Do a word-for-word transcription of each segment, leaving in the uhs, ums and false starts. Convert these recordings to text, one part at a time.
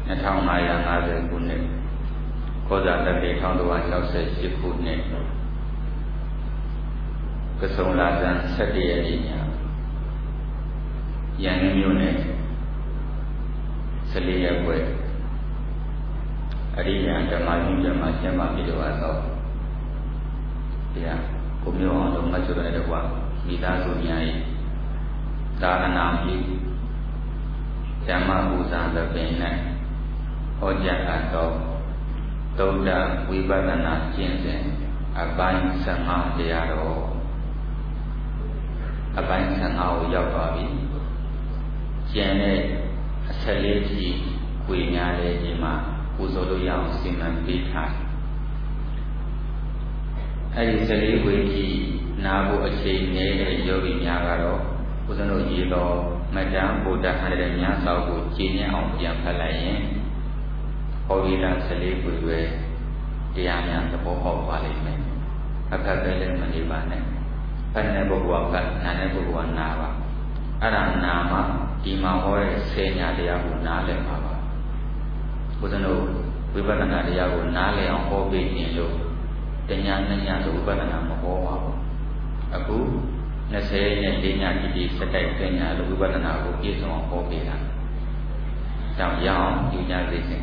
ထောင်ငါးရာငါးဆယ်ခုနှစ်ခောဇာတက္ကရာတစ်တစ်၆၈ခုနှစ်ကစုံလာဇန်ဆယ့်တစ်ရက်နေ့ညရန်ကုန်မြို့နယ်ဆယ်လေးရပ်ကွက်အရိယာဓမ္မယုံဓမ္မကျမ်းမာပြီးတော့အသောတရားကိုမျိုးအောင်လို့မှတ်ချရတဲ့ကွာမိသားစုများ၏သာသနာပြုဓမ္မပူဇာသဖြင့်၌ဟောကြားအပ်သောသုဒ္ဓဝိပဿနာကျင့်စဉ်အပိုင်းဆယ်ငါးတရားတော်အပိုင်းဆယ်ငါးကိုရောက်သွားပြီကျန်တဲ့အဆယ်လေးထိခွေများတဲ့ဒီမှာပူဇော်လို့ရအောင်စီမံပေးထားအဲဒီဆယ်လေးခွေထိနာဖို့အချိန်နေတဲ့ယောဂီများကတော့ဦးဇင်းတို့ရေးတော်မတ္တံဗုဒ္ဓဟန်တဲ့ညဆောက်ကိုကျင့်ရအောင်ပြန်ဖတ်လိုက်ရင်ဟောဒီလာဆယ်လေးခွေပဲတရားများသဘောပေါက်ပါလိမ့်မယ်အခက်ခဲလည်းမနေပါနဲ့ဖတ်တဲ့ပုဂ္ဂိုလ်ကနာတဲ့ပုဂ္ဂိုလ်ကနာပါအဲ့ဒါနာမှဒီမှာဟောတဲ့ဆယ်ညာတရားကိုနားလည်ပါပါဦးဇင်းတို့ဝိပဿနာတရားကိုနားလည်အောင်ဟောပေးခြင်းလို့တညာနှစ်ညာဆိုဝိပဿနာမဟောပါဘူးအခုနှစ်ဆယ်နဲ့လေးညာတိတိစက်တိုက်ပညာလို့ဝိပဿနာကိုပြည့်စုံအောင်ဟောပေးတာကြောင့်ရအောင်ယူကြသိခြင်း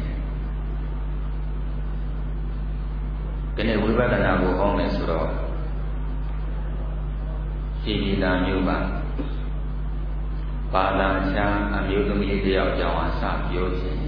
ဒီနေ့ဝိပဿနာကိုဟောမယ်ဆိုတော့ဒီဒီသာမျိုးပါပါဠိချာအမျိုးသမီးတယောက်ကြောင့်အစပြောခြင်း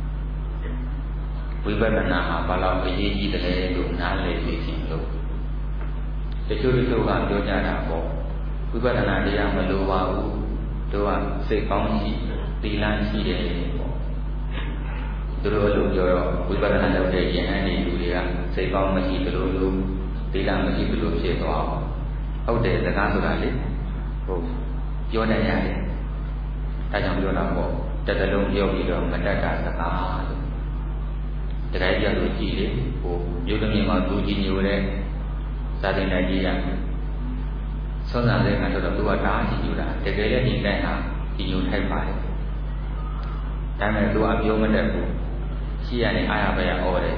ဝိပဿနာဟာဘာလို့အရေးကြီးတယ်လို့နားလည်သိခြင်းလို့တချို့တချို့ကပြောကြတာပေါ့ဝိပဿနာတရားမလိုပါဘူးတို့ကစိတ်ကောင်းရှိသီလရှိတယ်ပေါ့သူတို့လိုပြောတော့ဝိပဿနာလုပ်တဲ့ယဟန်ဒီလူတွေကစိတ်ကောင်းမရှိသလိုလိုသီလမရှိသလိုဖြစ်သွားအောင်ဟုတ်တယ်စကားဆိုတာလေဟုတ်ပြောနေရတယ်ဒါကြောင့်ပြောတာပေါ့တစ်သလုံးပြောပြီးတော့မတတ်တာစကားလို့တကယ်ကြလို့ကြည်လေဟိုမြို့သမီးမှာသူကြီးညိုတဲ့စာသင်တိုင်းကြီးရဆွမ်းစားတဲ့အခါကျတော့သူကတားကြည့်ယူတာတကယ်လည်းဒီတိုင်းဟာကြည်ညိုထိုက်ပါတယ်ဒါပေမဲ့သူကပြောမတတ်ဘူးရှိရနေအားရပဲဩတယ်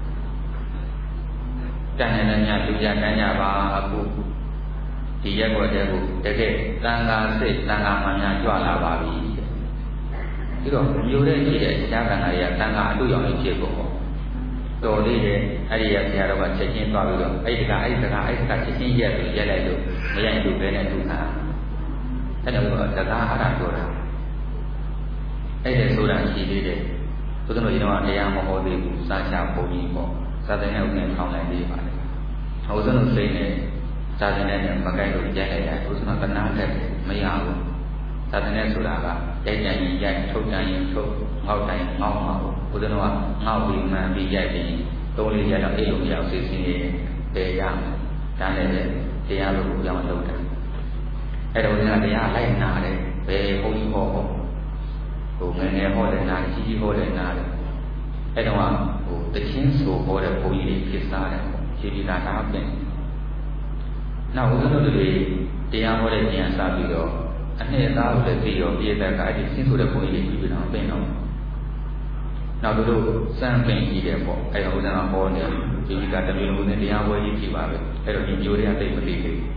တန်တဲ့ညလူကြတန်းကြပါအခုဒီရက်ွက်တဲ့ကိုတကယ်တန်ခါစိတ်တန်ခါမှန်များကြွလာပါပြီဒီတော့မျိုးတဲ့ရှိတဲ့ရှားကံတွေကတန်ခါအတူရောက်နေဖြစ်ကုန်တော်သေးတယ်အဲ့ဒီရဆရာတော်ကချက်ချင်းသွားပြီးတော့အဲ့ဒီကအဲ့ဒီစကားအဲ့ဒီကချက်ချင်းရက်ပြီးရက်လိုက်လို့မရိုက်လို့ပဲနဲ့ဒုက္ခအဲ့တော့စကားအားရပြောတာအဲ့ဒီဆိုတာရှိသေးတယ်သူတို့ကဒီတော့တရားမဟောသေးဘူးစာချပုံကြီးပေါ့စာသင်တဲ့ဥပဒေထောင်းလိုက်သေးပါလေဟိုစနုစိတ်နဲ့စာသင်တဲ့မကိုက်လို့ရိုက်လိုက်တာဥစ္စမကနာတဲ့မရဘူးသာသနာဆိုတာကရိုက်ကြရင်ရိုက်ထုတ်ကြရင်ထုတ်ငေါက်တိုင်းငေါက်မှာဘူးဘုရားကငေါက်ပြီးမှန်ပြီးရိုက်ပြီးသုံးလေးရိုက်တော့အဲ့လိုမရအောင်စစ်စစ်နေပေရမယ်ဒါနဲ့ပဲတရားလို့ပြောင်းလုပ်တာအဲ့တော့ဒီကတရားလိုက်နာတယ်ဘယ်ဘုန်းကြီးဟောဟောဟိုငယ်ငယ်ဟောတယ်နာကြီးကြီးဟောတယ်နာတယ်အဲ့တော့ဟိုတချင်းဆိုဟောတဲ့ဘုန်းကြီးတွေဖြစ်စားတယ်ခြေဒီသာတာပြင်နောက်ဘုရားတို့တွေတရားဟောတဲ့ဉာဏ်စပြီးတော့အနှစ်သားကိုလည်းပြီးတော့ပြည်သက်ကအဲ့ဒီဆင်းဆိုတဲ့ဘုန်းကြီးတွေပြီးတော့ပြင်တော့နောက်တို့စံပင်ကြီးတယ်ပေါ့အဲ့တော့ဥဒ္ဒနာဟောနေဒီကတမျိုးလုံးနဲ့တရားပွဲကြီးဖြစ်ပါပဲအဲ့တော့ဒီမျိုးတွေကသိမသိသေးဘူး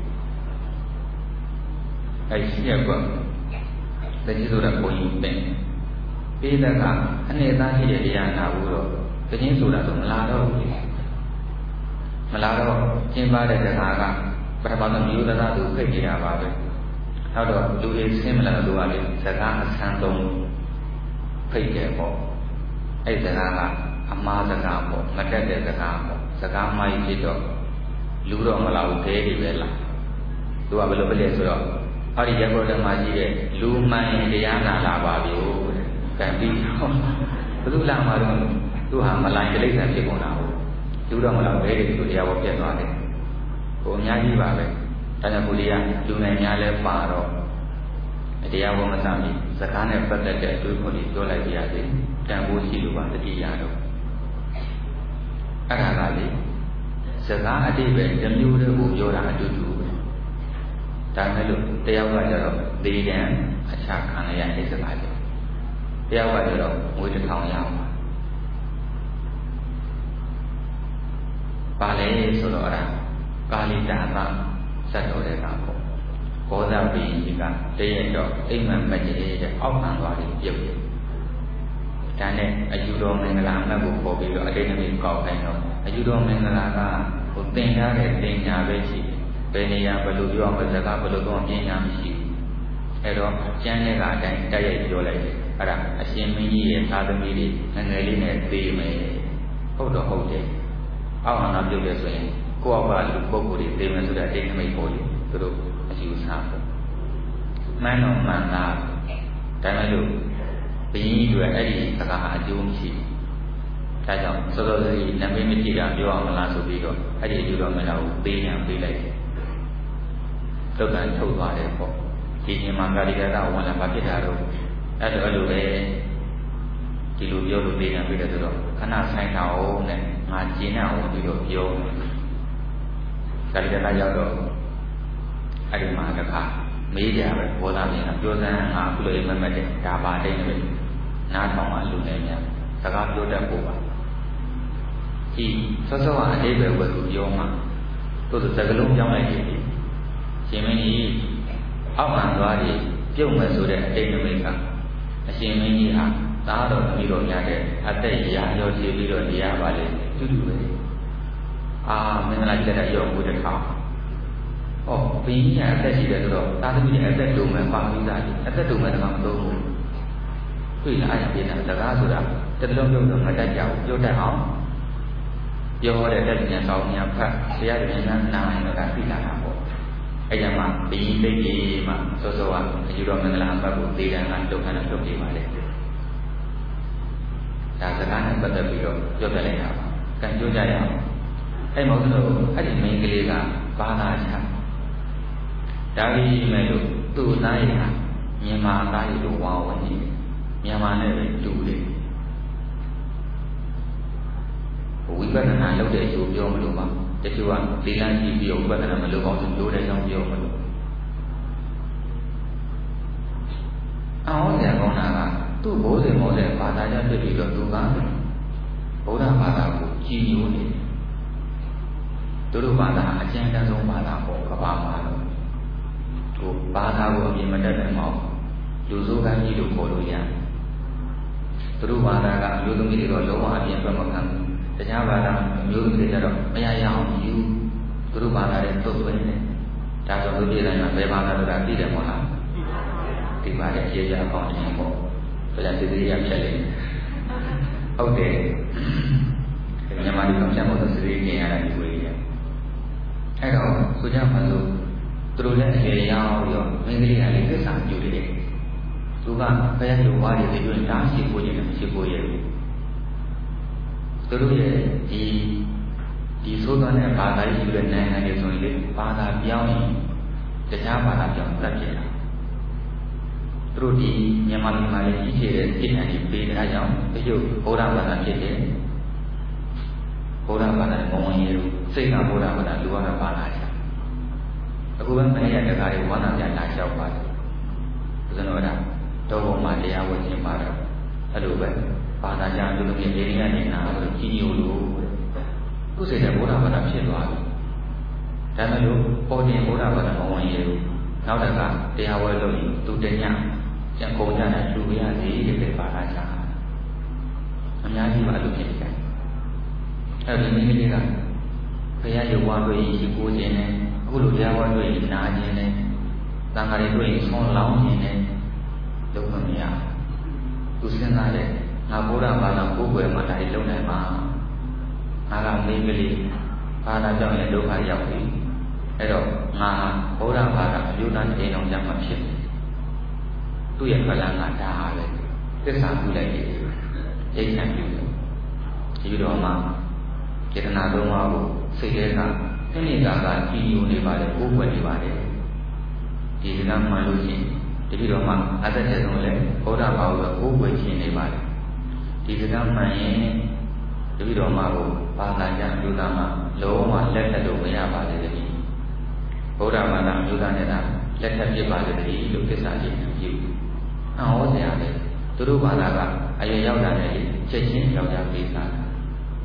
အဲ့ဒီရကွာတတိဆိုတဲ့ဘုန်းကြီးပင်ပြည်သက်ကအနှစ်သားရှိတဲ့တရားနာဘူးတော့တခြင်းဆိုတာဆိုမလာတော့ဘူးမလာတော့ကျင်းပတဲ့တရားကပထမဆုံးမျိုးသားသူဖိတ်ကြတာပါပဲနောက်တော့လူတွေဆင်းမလာလို့ကလေစကားအဆန်းဆုံးဖိတ်တယ်ပေါ့အဲ့စကားကအမှားစကားပေါ့မတက်တဲ့စကားပေါ့စကားမိုင်းဖြစ်တော့လူတော့မလာဘူးဒဲတွေပဲလားသူကဘယ်လိုဖြစ်လဲဆိုတော့အဲ့ဒီရဘောဓမ္မကြီးတဲ့လူမှန်ရင်တရားနာလာပါပြီကံပြီးဘယ်သူလာမှတော့သူဟာမလိုက်တိရစ္ဆာန်ဖြစ်ကုန်တာဟုတ်လူတော့မလာဘဲတွေသူတရားပေါ်ပြတ်သွားတယ်ဟိုအများကြီးပါပဲဒါကြောင့်ဘုရားလူနိုင်များလဲပါတော့တရားဝမစမ်းပြီးစကားနဲ့ပတ်သက်တဲ့အတွေ့အကြုံတွေပြောလိုက်ကြရစေတန်ဖိုးရှိလို့ပါတတိယတော့အဲ့ဒါကလေစကားအတိပဲတစ်မျိုးတည်းကိုပြောတာအတူတူပဲဒါမဲ့လို့တရားကကြတော့သေတံအခြားခံရတဲ့စကားကြောင့်တရားကကြတော့ငွေတစ်ထောင်ရအောင်ပါလေဆိုတော့အဲ့ဒါကာလိတာသစက်တော်တဲ့ကပေါ့ဘောဇပင်ကြီးကတည့်ရတော့အိမ်မက်မကြီးတဲ့အောက်ခံသွားပြီးပြုတ်တယ်ဒါနဲ့အယူတော်မင်္ဂလာအမတ်ကိုပေါ်ပြီးတော့အတိတ်နမိတ်ကောက်ခိုင်းတော့အယူတော်မင်္ဂလာကဟိုတင်ထားတဲ့တင်ညာပဲရှိတယ်ဘယ်နေရာဘယ်လိုပြောအောင်စကားဘယ်လိုတော့ပညာမရှိဘူးအဲ့တော့ကျမ်းတဲ့ကအတိုင်းတိုက်ရိုက်ပြောလိုက်တယ်အဲ့ဒါအရှင်မင်းကြီးရဲ့သာသမီတွေငငယ်လေးနဲ့သိမယ်ဟုတ်တော့ဟုတ်တယ်အောက်ဟာနာပြုတ်တယ်ဆိုရင်ကိုယ့်အောက်ကလူပုဂ္ဂိုလ်တွေသိမယ်ဆိုတဲ့အတိတ်နမိတ်ပေါ်လို့သူတို့အယူဆပေါ့မှန်တော့မှန်လားဒါမှမဟုတ်ဘင်းကြီးတွေအဲ့ဒီစကားဟာအကျိုးမရှိဘူးဒါကြောင့်စောစောစီနမိတ်မကြည့်တာပြောအောင်မလားဆိုပြီးတော့အဲ့ဒီအကျိုးတော်မလားကိုပေးညာပေးလိုက်တယ်သုတ်တန်ထုတ်သွားတယ်ပေါ့ဒီချိန်မှာကာလိကတာဝင်လာဘာဖြစ်တာတော့အဲ့လိုအဲ့လိုပဲဒီလိုပြောလို့ပေးညာပေးတယ်ဆိုတော့ခဏဆိုင်တာအောင်နဲ့ငါကျင်းနေအောင်ပြီးတော့ပြောကာလိကတာရောက်တော့အဲ့ဒီမှာတစ်ခါမေးကြပဲဘောသားမြင်တာပြောစမ်းငါအခုလိုအိမ်မက်မက်တယ်ဒါပါတိတ်နေနားထောင်မှလူနေများစကားပြောတတ်ဖို့ပါဒီစောစောကအတိတ်ပဲဝယ်လို့ပြောမှတို့စကလုံးပြောင်းလိုက်ပြီရှင်မင်းကြီးအောက်မှသွားပြီးပြုတ်မယ်ဆိုတဲ့အတိတ်နမိတ်ကအရှင်မင်းကြီးဟာသားတော်ပြီးတော့ရတဲ့အသက်ရာရောကြည့်ပြီးတော့နေရပါလေတူတူပဲအာမင်္ဂလာကြီးတဲ့ရောကိုတဲ့ထောင်ဩဘင်းကြီးကအသက်ရှိတယ်ဆိုတော့သာသမီရဲ့အသက်တုံမဲ့ပါမိသားကြီးအသက်တုံမဲ့တကောင်မသုံးဘူးတွေ့လာရပြင်တာစကားဆိုတာတစ်လုံးပြုံးတော့မတတ်ကြဘူးပြောတတ်အောင်ပြောတဲ့တက်ဉာဏ်ကောင်းဉာဏ်ဖတ်ဆရာတွေဉာဏ်နားတော့ဒါသိလာတာပေါ့အဲ့ကြမှာဘင်းသိကြီးမှစောစောကအယူတော်မင်္ဂလာအပတ်ကိုသေတံကတုတ်ခဏတုတ်ပြပါလေဒါစကားနဲ့ပတ်သက်ပြီးတော့ပြောပြလိုက်တာပါကံကြိုးကြရအောင်အဲ့မဟုတ်တော့အဲ့ဒီမိန်းကလေးကဘာသာချဒါကြီးမဲ့လို့သူ့သားရည်ဟာမြန်မာသားရည်လိုဝါဝင်နေတယ်မြန်မာနဲ့ပဲတူတယ်ဝိပဿနာလုပ်တဲ့အကျိုးပြောမလို့ပါတချို့ကသီလကြည့်ပြီးဝိပဿနာမလုပ်အောင်ဆိုလို့တဲ့ကြောင့်ပြောမလို့အော်ဆရာကောင်းတာကသူ့ဘိုးစဉ်မောတဲ့ဘာသာကြောင့်ဖြစ်ပြီးတော့သူကဗုဒ္ဓဘာသာကိုကြည်ညိုနေတယ်သူတို့ဘာသာအကျဉ်းတန်းဆုံးဘာသာပေါ့ကဘာမှာတော့ကိုဘာသာကိုအမြင်မတတ်နိုင်အောင်လူစိုးကန်းကြီးလို့ခေါ်လို့ရတယ်သူတို့ဘာသာကအမျိုးသမီးတွေတော့လုံးဝအပြင်ဘက်မခံဘူးတရားဘာသာအမျိုးသမီးတွေကျတော့မရရအောင်ယူသူတို့ဘာသာတွေသုတ်သွင်းတယ်ဒါကြောင့်လူပြည်တိုင်းမှာဘယ်ဘာသာဆိုတာသိတယ်မဟုတ်လားဒီပါရဲ့အခြေအကောင်းတယ်ပေါ့ဒါကြောင့်ဒီလိုရဖြစ်လေဟုတ်တယ်မြန်မာပြည်ကပြန်ဖို့သတိကျင်ရတာဒီဝေးရအဲ့တော့ဆိုကြပါစို့သူတို့လည်းအရေရောက်ပြီးတော့မင်းကလေးကလည်းသစ္စာကျူတယ်သူကဘယ်လိုဝါးရည်တွေတားရှိဖို့ရည်မရှိဖို့ရည်သူတို့ရဲ့ဒီဒီဆိုတဲ့ဘာသာရေးယူတဲ့နိုင်ငံတွေဆိုရင်လေဘာသာပြောင်းရင်တရားဘာသာပြောင်းတတ်ကြတာသူတို့ဒီမြန်မာပြည်မှာလည်းကြီးကျယ်တဲ့စိတ်ဓာတ်ကြီးပေးတဲ့အားကြောင့်တချို့ဘုရားဘာသာဖြစ်တယ်ဘုရားဘာသာကိုဝင်ရလို့စိတ်ကဘုရားဘာသာလူကတော့ဘာသာချာအခုပဲမင်းရဲ့တရားတွေဝါနာပြလာလျှောက်ပါတယ်ဘုရားတော်ကတော့ဘုံမှာတရားဝင်ခြင်းပါတော့အဲ့လိုပဲဘာသာကြားလူမျိုးတွေနေရာနေနာလို့ကြီးညိုလို့သူစိတ်ကဘုရားဘာသာဖြစ်သွားပြီဒါမှမဟုတ်ပေါ်တင်ဘုရားဘာသာမဝင်ရလို့နောက်တခါတရားဝဲလို့သူတညကျန်ကုန်ကြတဲ့လူရည်ရည်တွေပါလာချာအများကြီးပါလို့ဖြစ်တယ်အဲ့ဒီမိမိတွေကဘုရားရုပ်ဝါတွေ့ရှိကိုခြင်းနဲ့အခုလိုတရားဝါတွေ့နာခြင်းနဲ့သံဃာတွေတွေ့ဆွန်လောင်းခြင်းနဲ့လုံးဝမရသူစဉ်းစားတယ်ငါဘုရားဘာသာကိုယ်ွယ်မှာဒါတွေလုံးနိုင်မှာငါကမိမိလေးဘာသာကြောင့်လည်းဒုက္ခရောက်ပြီအဲ့တော့ငါဘုရားဘာသာအယုဒ္ဓအိမ်တော်ကြမှာဖြစ်သူ့ရဲ့ဗလာငါဒါပဲသစ္စာပြုလိုက်တယ်အိဋ္ဌံပြုတယ်ဒီတော့မှចេตนาသုံးပါးကိုစိတ်ထဲကသိနေတာကကြည်ညိုနေပါလေကိုယ်ွယ်နေပါလေဒီကမှမှန်လို့ရှိရင်တတိတော်မှအသက်ချက်ဆုံးလဲဘုရားဘာလို့ကိုယ်ွယ်ခြင်းနေပါလေဒီကမှန်ရင်တတိတော်မှကိုဘာသာကြအမျိုးသားမှလုံးဝလက်ထက်လို့မရပါလေတတိဘုရားဘာသာအမျိုးသားနဲ့တာလက်ထက်ဖြစ်ပါလေတတိလို့သစ္စာချင်းပြုအော်ဆရာလေသူတို့ဘာသာကအရင်ရောက်တာနဲ့ချက်ချင်းယောက်ျားပေးစား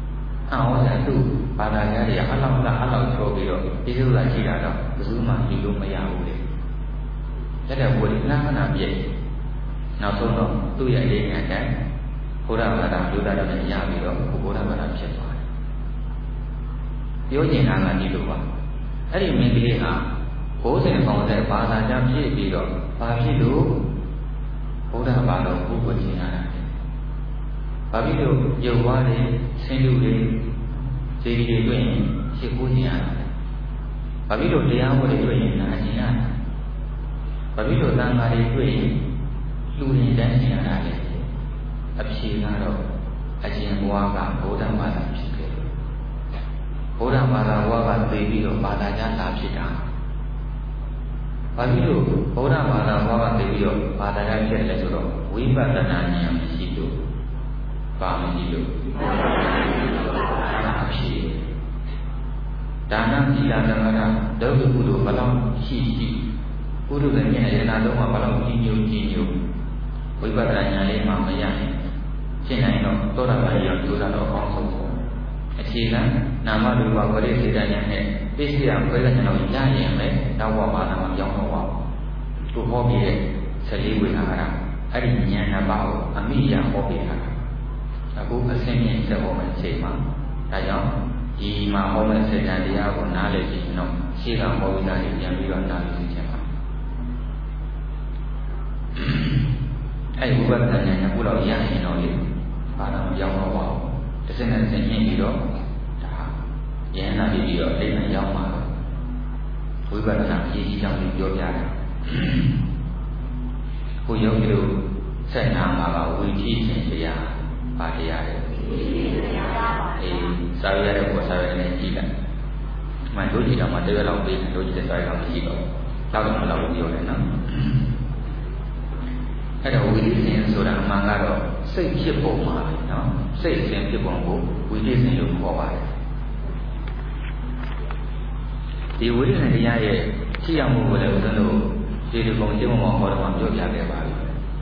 အော်ဒါသူဘာသာကြားတွေအလောက်လားအလောက်ချိုးပြီးတော့ဒီလိုလာကြည့်တာတော့ဘယ်သူမှဒီလိုမရဘူးလေတက်တဲ့ဘုရားနာခဏပြည့်နောက်ဆုံးတော့သူ့ရဲ့အိမ်ငယ်နဲ့ဘုရားဘာသာလူသားတွေရပြီးတော့ဘုရားဘာသာဖြစ်သွားတယ်ပြောချင်တာကဒီလိုပါအဲ့ဒီမင်းကလေးဟာဘိုးစဉ်ပေါင်းတဲ့ဘာသာကြားဖြစ်ပြီးတော့ဘာဖြစ်လို့ဘုရားဘာသာကိုကိုကျင်ရတာဘာဖြစ်လို့ရုပ်ဝါးတွေဆင်းလူတွေခြေတွေတွေ့ရင်ရှစ်ကိုကျင်ရတာဘာဖြစ်လို့တရားဟောတွေတွေ့ရင်နာကျင်ရတာဘာဖြစ်လို့သံဃာတွေတွေ့ရင်လူတွေတန်းကျင်ရတာလဲအဖြေကတော့အရှင်ဘုရားကဘုရားဘာသာဖြစ်ခဲ့တယ်ဘုရားဘာသာဘုရားကသိပြီးတော့ဘာသာကြားလာဖြစ်တာဘာဖြစ်လို့ဘုရားဘာသာဘုရားကသိပြီးတော့ဘာသာကြားဖြစ်လဲဆိုတော့ဝိပဿနာဉာဏ်ရှိလို့ပါမရှိလို့အဖြေဒါနသီလသံဃာဒုက္ခကုသိုလ်ဘယ်လောက်ရှိရှိကုသိုလ်နဲ့ဉာဏ်ရဏသုံးပါးဘယ်လောက်ကြီးညိုကြီးညိုဝိပဿနာဉာဏ်လေးမှမရရင်ရှင်းနိုင်တော့သောတာပန်ရောက်ကျိုးတာတော့အကောင်းဆုံးပေါ့အခြေခံနာမရူပပရိသေဒဉာဏ်နဲ့သိရှိရဘယ်လိုဉာဏ်တော့ရရင်ပဲနောက်ဘဝမှာတော့ကြောင်းတော့ပါဘူးသူဟောပြီးတဲ့ဆယ်လေးဝိဟာရအဲ့ဒီဉာဏ်နှစ်ပါးကိုအမိယာဟောပြီးတာအခုအစင်းမြင့်ဆက်ဟောမယ့်ချိန်မှာဒါကြောင့်ဒီမှာဟောမယ့်စေတံတရားကိုနားလည်ကြည့်တော့ရှေ့ကဟောပြီးတာပြန်ပြီးတော့နားလည်ကြည့်ချင်ပါအဲ့ဒီဝိပဿနာဉာဏ်ကဘုလောက်ရရင်တော့လေဘာသာမကြောင်းတော့ပါဘူးတစ်စက်နဲ့တစ်စက်ညှင်းပြီးတော့ဒါဉာဏ်နာပြီးတော့အိမ်မှာရောက်မှာဝိပဿနာအရေးကြီးကြောင်းပြောပြတယ်ကိုယောဂီတို့ဆက်နာမှာကဝိသိရှင်တရားပါတရားတယ်အေးစာရရတဲ့ကိုစာရရနဲ့ကြည့်လိုက်မှတို့ကြည့်တော့မှတရွက်လောက်ပေးတို့ကြည့်တဲ့စာရကမရှိတော့တော့တော့မလောက်ပြောတယ်နော်အဲ့တော့ဝိသိရှင်ဆိုတာအမှန်ကတော့စိတ်ဖြစ်ပုံမှာပဲနော်စိတ်အစဉ်ဖြစ်ပုံကိုဝိသိရှင်လို့ခေါ်ပါတယ်ဒီဝိသိရှင်တရားရဲ့ရှိရမှုကိုလည်းဦးဇင်းတို့ဒီဒီပုံကျင့်ပုံဟောတော့ပြောပြခဲ့ပါပြီ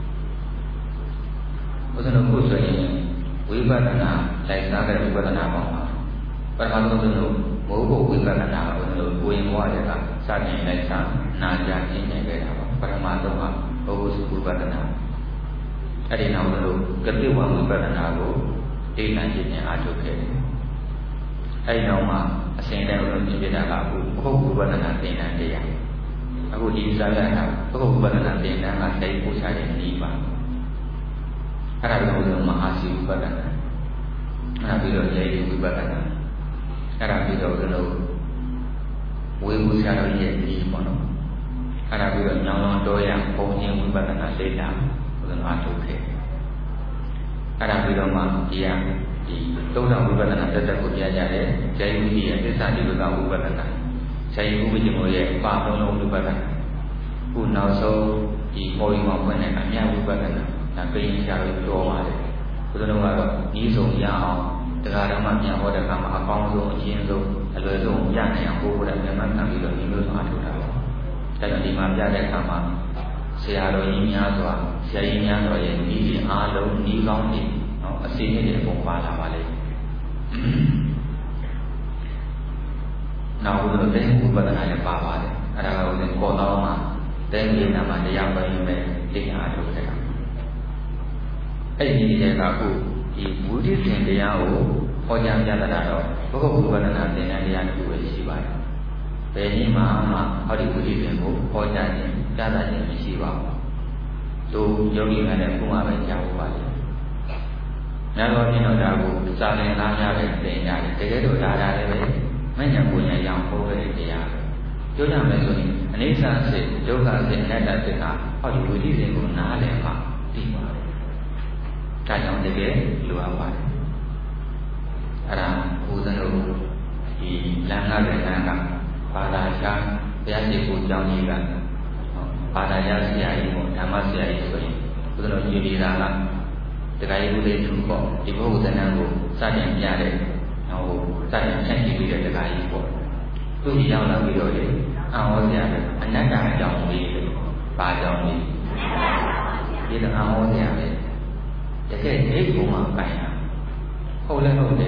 ဦးဇင်းတို့ခုဆိုရင်ဝိပဿနာလိုက်စားတဲ့ဝိပဿနာပေါ့ပထမဆုံးဆုံးဘုဘဝိပဿနာကိုလို့ကိုရင်ဘဝတွေကစတင်လိုက်စားနာကြကျင့်နေခဲ့တာပေါ့ပထမဆုံးကဘုဘဝိပဿနာအဲ့ဒီနောက်လို့ကတိဝဝိပဿနာကိုဒိဋ္ဌိကျင့်ခြင်းအားထုတ်ခဲ့တယ်အဲ့ဒီနောက်မှာအစဉ်တိုင်းလို့ပြပြတာကအခုဘုဘဝိပဿနာသင်တန်းတရားအခုဒီစာရတာဘုဘဝိပဿနာသင်တန်းကစိတ်ပူချတဲ့နည်းပါအဲ့ဒါကိုမဟာစီဝိပဿနာအဲ့ဒါပြီးတော့ရေဝိပဿနာအဲ့ဒါပြီးတော့လို့ဝေဘူးဆရာတော်ရဲ့ဒီပေါ့နော်အဲ့ဒါပြီးတော့ညောင်းလုံးတော်ရပုံချင်းဝိပဿနာလေ့လာဘုရားအားထုတ်ခဲ့အဲ့ဒါပြီးတော့မှဒီကဒီသုံးဆောင်ဝိပဿနာတက်တက်ကိုပြကြတယ်ဇေယျဝိရဲ့သစ္စာဒီလိုကဝိပဿနာဇေယျဝိပ္ပဇ္ဇမောရဲ့ပါသုံးလုံးဝိပဿနာခုနောက်ဆုံးဒီပေါ်ရင်မှာဖွင့်တဲ့အမြတ်ဝိပဿနာဒါပြင်းရှာလို့ပြောပါတယ်ဘုရားတော်ကတော့ဤဆုံးရအောင်တရားတော်မှပြန်ဟောတဲ့အခါမှာအကောင်းဆုံးအချင်းဆုံးအလွယ်ဆုံးရနိုင်အောင်ပို့ဖို့လည်းပြန်မှတ်ခံပြီးတော့ဒီလိုဆုံးအထောက်ထားပါဒါကြောင့်ဒီမှာပြတဲ့အခါမှာဆရာတော်ကြီးများစွာဆရာကြီးများစွာရဲ့ဤဒီအားလုံးဤကောင်းဤနော်အစီအစဉ်တွေအကုန်ပါလာပါလေနောက်ဘုရားတဲ့ဥပဒနာလည်းပါပါတယ်အဲ့ဒါကလည်းပေါ်တော်မှာတဲ့ဒီနာမှာတရားပိုင်းမဲ့တရားအထုတ်ခဲ့တာအဲ့ဒီနေရာကအခုဒီဝိသိရှင်တရားကိုဟောကြားပြတာတော့ဘုဂဝိပဿနာသင်တန်းတရားတစ်ခုပဲရှိပါတယ်။ဘယ်နည်းမှမှဟောဒီဝိသိရှင်ကိုဟောကြားခြင်းကြားတာခြင်းမရှိပါဘူး။သူယောဂီကလည်းဘုရားပဲကြားဖို့ပါလေ။များသောပြင်တော့ဒါကိုစာလင်သားများပဲသင်ကြတယ်။တကယ်တော့ဒါဒါလည်းပဲမဉ္ဇဉ်ပူညာရောင်ဟောခဲ့တဲ့တရားပဲ။ပြောကြမယ်ဆိုရင်အနိစ္စစိတ်ဒုက္ခစိတ်အနတ္တစိတ်ဟာဟောဒီဝိသိရှင်ကိုနားလည်မှသိပါတယ်။ဒါကြောင့်တကယ်လိုအပ်ပါတယ်အဲ့ဒါဘုရားတို့ဒီလမ်းကားတဲ့လမ်းကဘာသာရှားဘုရားရှိခိုးကြောင်းကြီးကဘာသာရှားဆရာကြီးပေါ့ဓမ္မဆရာကြီးဆိုရင်ဘုရားတို့ယူနေတာကတရားရေးဥဒေသူပေါ့ဒီဘုရားသဏ္ဍာန်ကိုစတင်ပြတဲ့ဟိုစတင်ဖြန့်ချိပြီးတဲ့တရားကြီးပေါ့သူကြီးရောက်လာပြီးတော့လေအာဟောဆရာအနတ္တအကြောင်းကြီးဘာကြောင့်လဲဒီတော့အာဟောဆရာပဲတကယ်အိတ်ဘုံမှာပိုင်တာဟုတ်လဲဟုတ်တယ်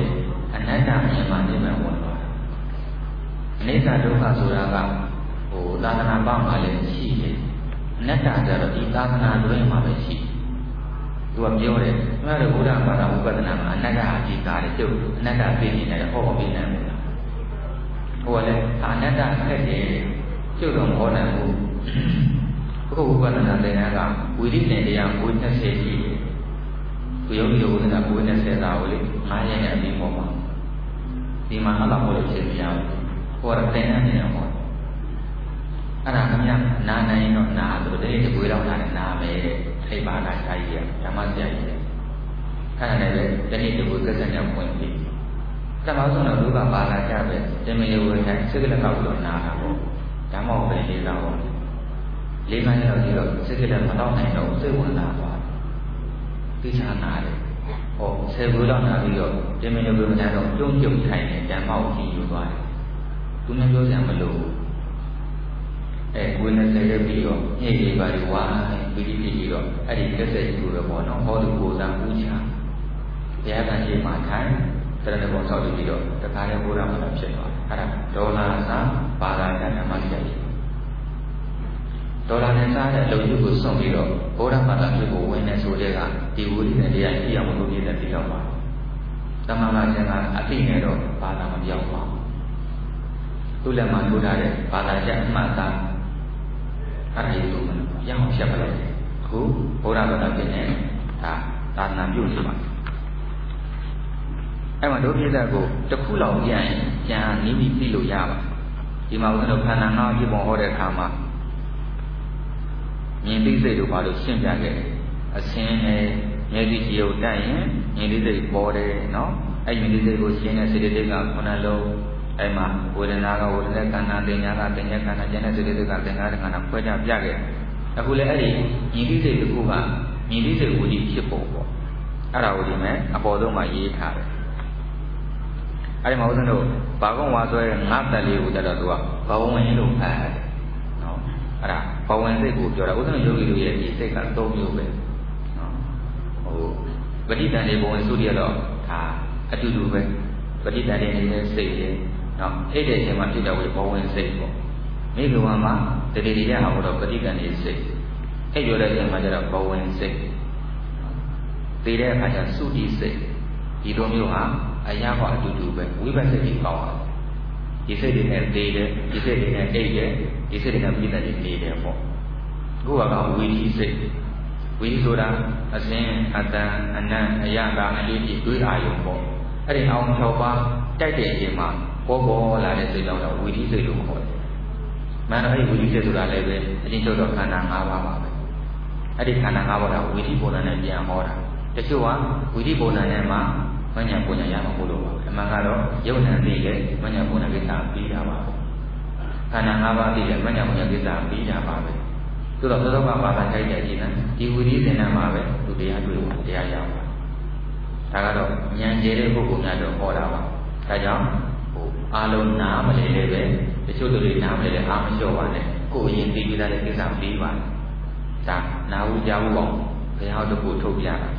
အနတ္တမြင်မှနိဗ္ဗာန်ဝင်သွားတယ်အနိစ္စဒုက္ခဆိုတာကဟိုသာသနာ့ဘောင်မှာလည်းရှိတယ်အနတ္တကြတော့ဒီသာသနာတွင်မှာပဲရှိသူကပြောတယ်ကျွန်တော်တို့ဘုရားဘာသာဥပဒနာမှာအနတ္တအကြည့်ကားတယ်ကျုပ်အနတ္တသိနေတယ်ဟောပြီးနေတယ်ဟိုလည်းအနတ္တခက်တယ်ကျုပ်တော့မဟောနိုင်ဘူးဘုရားဥပဒနာသင်္ကန်းကဝိရိယတရားဝိ၂၀ရှိတယ်သူယောဂီတို့ကဝိ၂၀သာကိုလေငါးရက်နဲ့အပြီးပေါ်မှာဒီမှာအလားပေါ်လို့ဖြစ်ပြရဘူးဟောတဲ့သင်္ကန်းနေတော့အဲ့ဒါခင်ဗျာနားနိုင်တော့နားဆိုတဲ့ဒီကွေးတော့နားနဲ့နားပဲထိပ်ပါတာစာကြီးကဓမ္မဆရာကြီးအဲ့ဒါနဲ့ပဲဒီနေ့ဒီကွေးကစက်နဲ့ဝင်ပြီကမ္ဘာဆုံးတော့လူကပါလာကြပဲတင်မလေးဝယ်တိုင်းစိတ်ကလေးကောက်ပြီးတော့နားတာပေါ့ဓမ္မကိုပဲလေးတော့လေးပိုင်းလောက်ကြီးတော့စိတ်ကလေးမတော့နိုင်တော့စိတ်ဝင်လာသွားသိချာနာတယ်ဟောဆယ်ဘူးလောက်နာပြီးတော့တင်မလေးဝယ်တိုင်းတော့ကျုံကျုံထိုင်နေဓမ္မကိုကြည့်ယူသွားတယ်သူများပြောစရာမလိုဘူးအဲကိုယ်နဲ့ဆက်ရပြီးတော့ညစ်ရေးပါလေဝါပြီးပြီးပြီးတော့အဲ့ဒီလက်ဆက်ကြီးကိုပဲပေါ့နော်ဟောသူကိုယ်စားဦးချာဘုရားကရှိမှထိုင်တရဏဘောဆောက်ပြီးတော့တခါလေဘုရားမှာဖြစ်သွားတယ်အဲ့ဒါဒေါ်လာစာဘာသာဓမ္မကြီးဒေါ်လာနဲ့စားတဲ့အလုပ်ကြီးကိုစွန့်ပြီးတော့ဘုရားဘာသာဖြစ်ကိုဝင်နေဆိုတဲ့ကဒီဝိရိယတရားကြည့်အောင်လုပ်ပြတဲ့ပြီးတော့ပါသမဏရှင်ကအသိနဲ့တော့ဘာသာမပြောင်းပါဘူးသူ့လက်မှာထိုးထားတဲ့ဘာသာချက်အမှတ်သားအဲ့ဒီလိုရအောင်ဖြတ်ပလိုက်အခုဘုရားဘာသာဖြစ်နေဒါသာသနာပြုနေပါအဲ့မှာဒုပိသကိုတစ်ခုလောက်ပြန်ကြံနေပြီးသိလို့ရပါဒီမှာဦးဇင်းတို့ခန္ဓာငါးဖြစ်ပုံဟောတဲ့အခါမှာမြင်သိစိတ်တို့ဘာလို့ရှင်းပြခဲ့အစင်းနဲ့မျက်စိကြည့်ုံတက်ရင်မြင်သိစိတ်ပေါ်တယ်နော်အဲ့မြင်သိစိတ်ကိုရှင်းတဲ့စေတသိက်ကခုနလုံးအဲ့မှာဝေဒနာကဝေဒနာခန္ဓာတင်ညာကတင်ညာခန္ဓာကျန်တဲ့စေတသိက်ကသင်္ခါရခန္ဓာခွဲခြားပြခဲ့အခုလည်းအဲ့ဒီမြင်သိစိတ်တစ်ခုကမြင်သိစိတ်ဝိဓိဖြစ်ပုံပေါ့အဲ့ဒါကိုဒီမဲ့အပေါ်ဆုံးမှာရေးထားတယ်အဲ့ဒီမှာဦးဇင်းတို့ဘာကုံဝါဆွဲငါးတက်လေးကိုတက်တော့သူကဘဝဝင်လို့ဖတ်တယ်နော်အဲ့ဒါဘဝင်စိတ်ကိုပြောတာဦးဇင်းတို့ယောဂီတို့ရဲ့ဒီစိတ်ကသုံးမျိုးပဲနော်ဟိုပဋိသန္ဓေဘဝင်သုတိရတော့ဒါအတူတူပဲပဋိသန္ဓေနေတဲ့စိတ်ရဲ့နော်အဲ့ဒီအချိန်မှာဖြစ်တော့ဘဝင်စိတ်ပေါ့မိဂဝါမှာတတိတိတဲ့ဟာကတော့ပဋိသန္ဓေစိတ်အဲ့ပြောတဲ့အချိန်မှာကျတော့ဘဝင်စိတ်သိတဲ့အခါကျသုတိစိတ်ဒီလိုမျိုးဟာအရာကအတူတူပဲဝိပဿနာကြီးကောင်းအောင်ဒီစိတ်တွေနဲ့သိတယ်ဒီစိတ်တွေနဲ့အိတ်တယ်ဒီစိတ်တွေနဲ့ပြည့်တဲ့နေတယ်ပေါ့အခုကဝိသီစိတ်ဝိဆိုတာအစဉ်အတန်အနံ့အရာကအလေးကြီးတွေးအာယုံပေါ့အဲ့ဒီအောင်၆ပါးတိုက်တဲ့အချိန်မှာပေါ်ပေါ်လာတဲ့စိတ်တော့ဝိသီစိတ်လို့ခေါ်တယ်မှန်တော့အဲ့ဒီဝိသီစိတ်ဆိုတာလည်းပဲအချင်းချုပ်တော့ခန္ဓာ၅ပါးပါပဲအဲ့ဒီခန္ဓာ၅ပါးကဝိသီပုံစံနဲ့ပြန်ဟောတာတချို့ကဝိသီပုံစံနဲ့မှာမညာပုံညာရမှာမဟုတ်လို့ပါအမှန်ကတော့ယုံနာသိလေမညာပုံညာကိစ္စပြီးတာပါခန္ဓာ၅ပါးသိလေမညာပုံညာကိစ္စပြီးတာပါပဲသို့တော့သောသောကဘာသာခိုက်တဲ့အချိန်နဲ့ဒီဝိရိယသင်္นานမှာပဲသူတရားတွေ့ဖို့တရားရပါဒါကတော့ဉာဏ်ကျဲတဲ့ပုဂ္ဂိုလ်များတော့ဟောတာပါဒါကြောင့်ဟိုအာလုံးနားမလဲလည်းပဲတချို့တို့တွေနားမလဲလည်းအာမလျှော့ပါနဲ့ကိုယ်အရင်သိပြီးသားတဲ့ကိစ္စပြီးပါဒါနာဟုကြားဖို့ပေါ့ဘုရားတို့ကိုထုတ်ပြတာ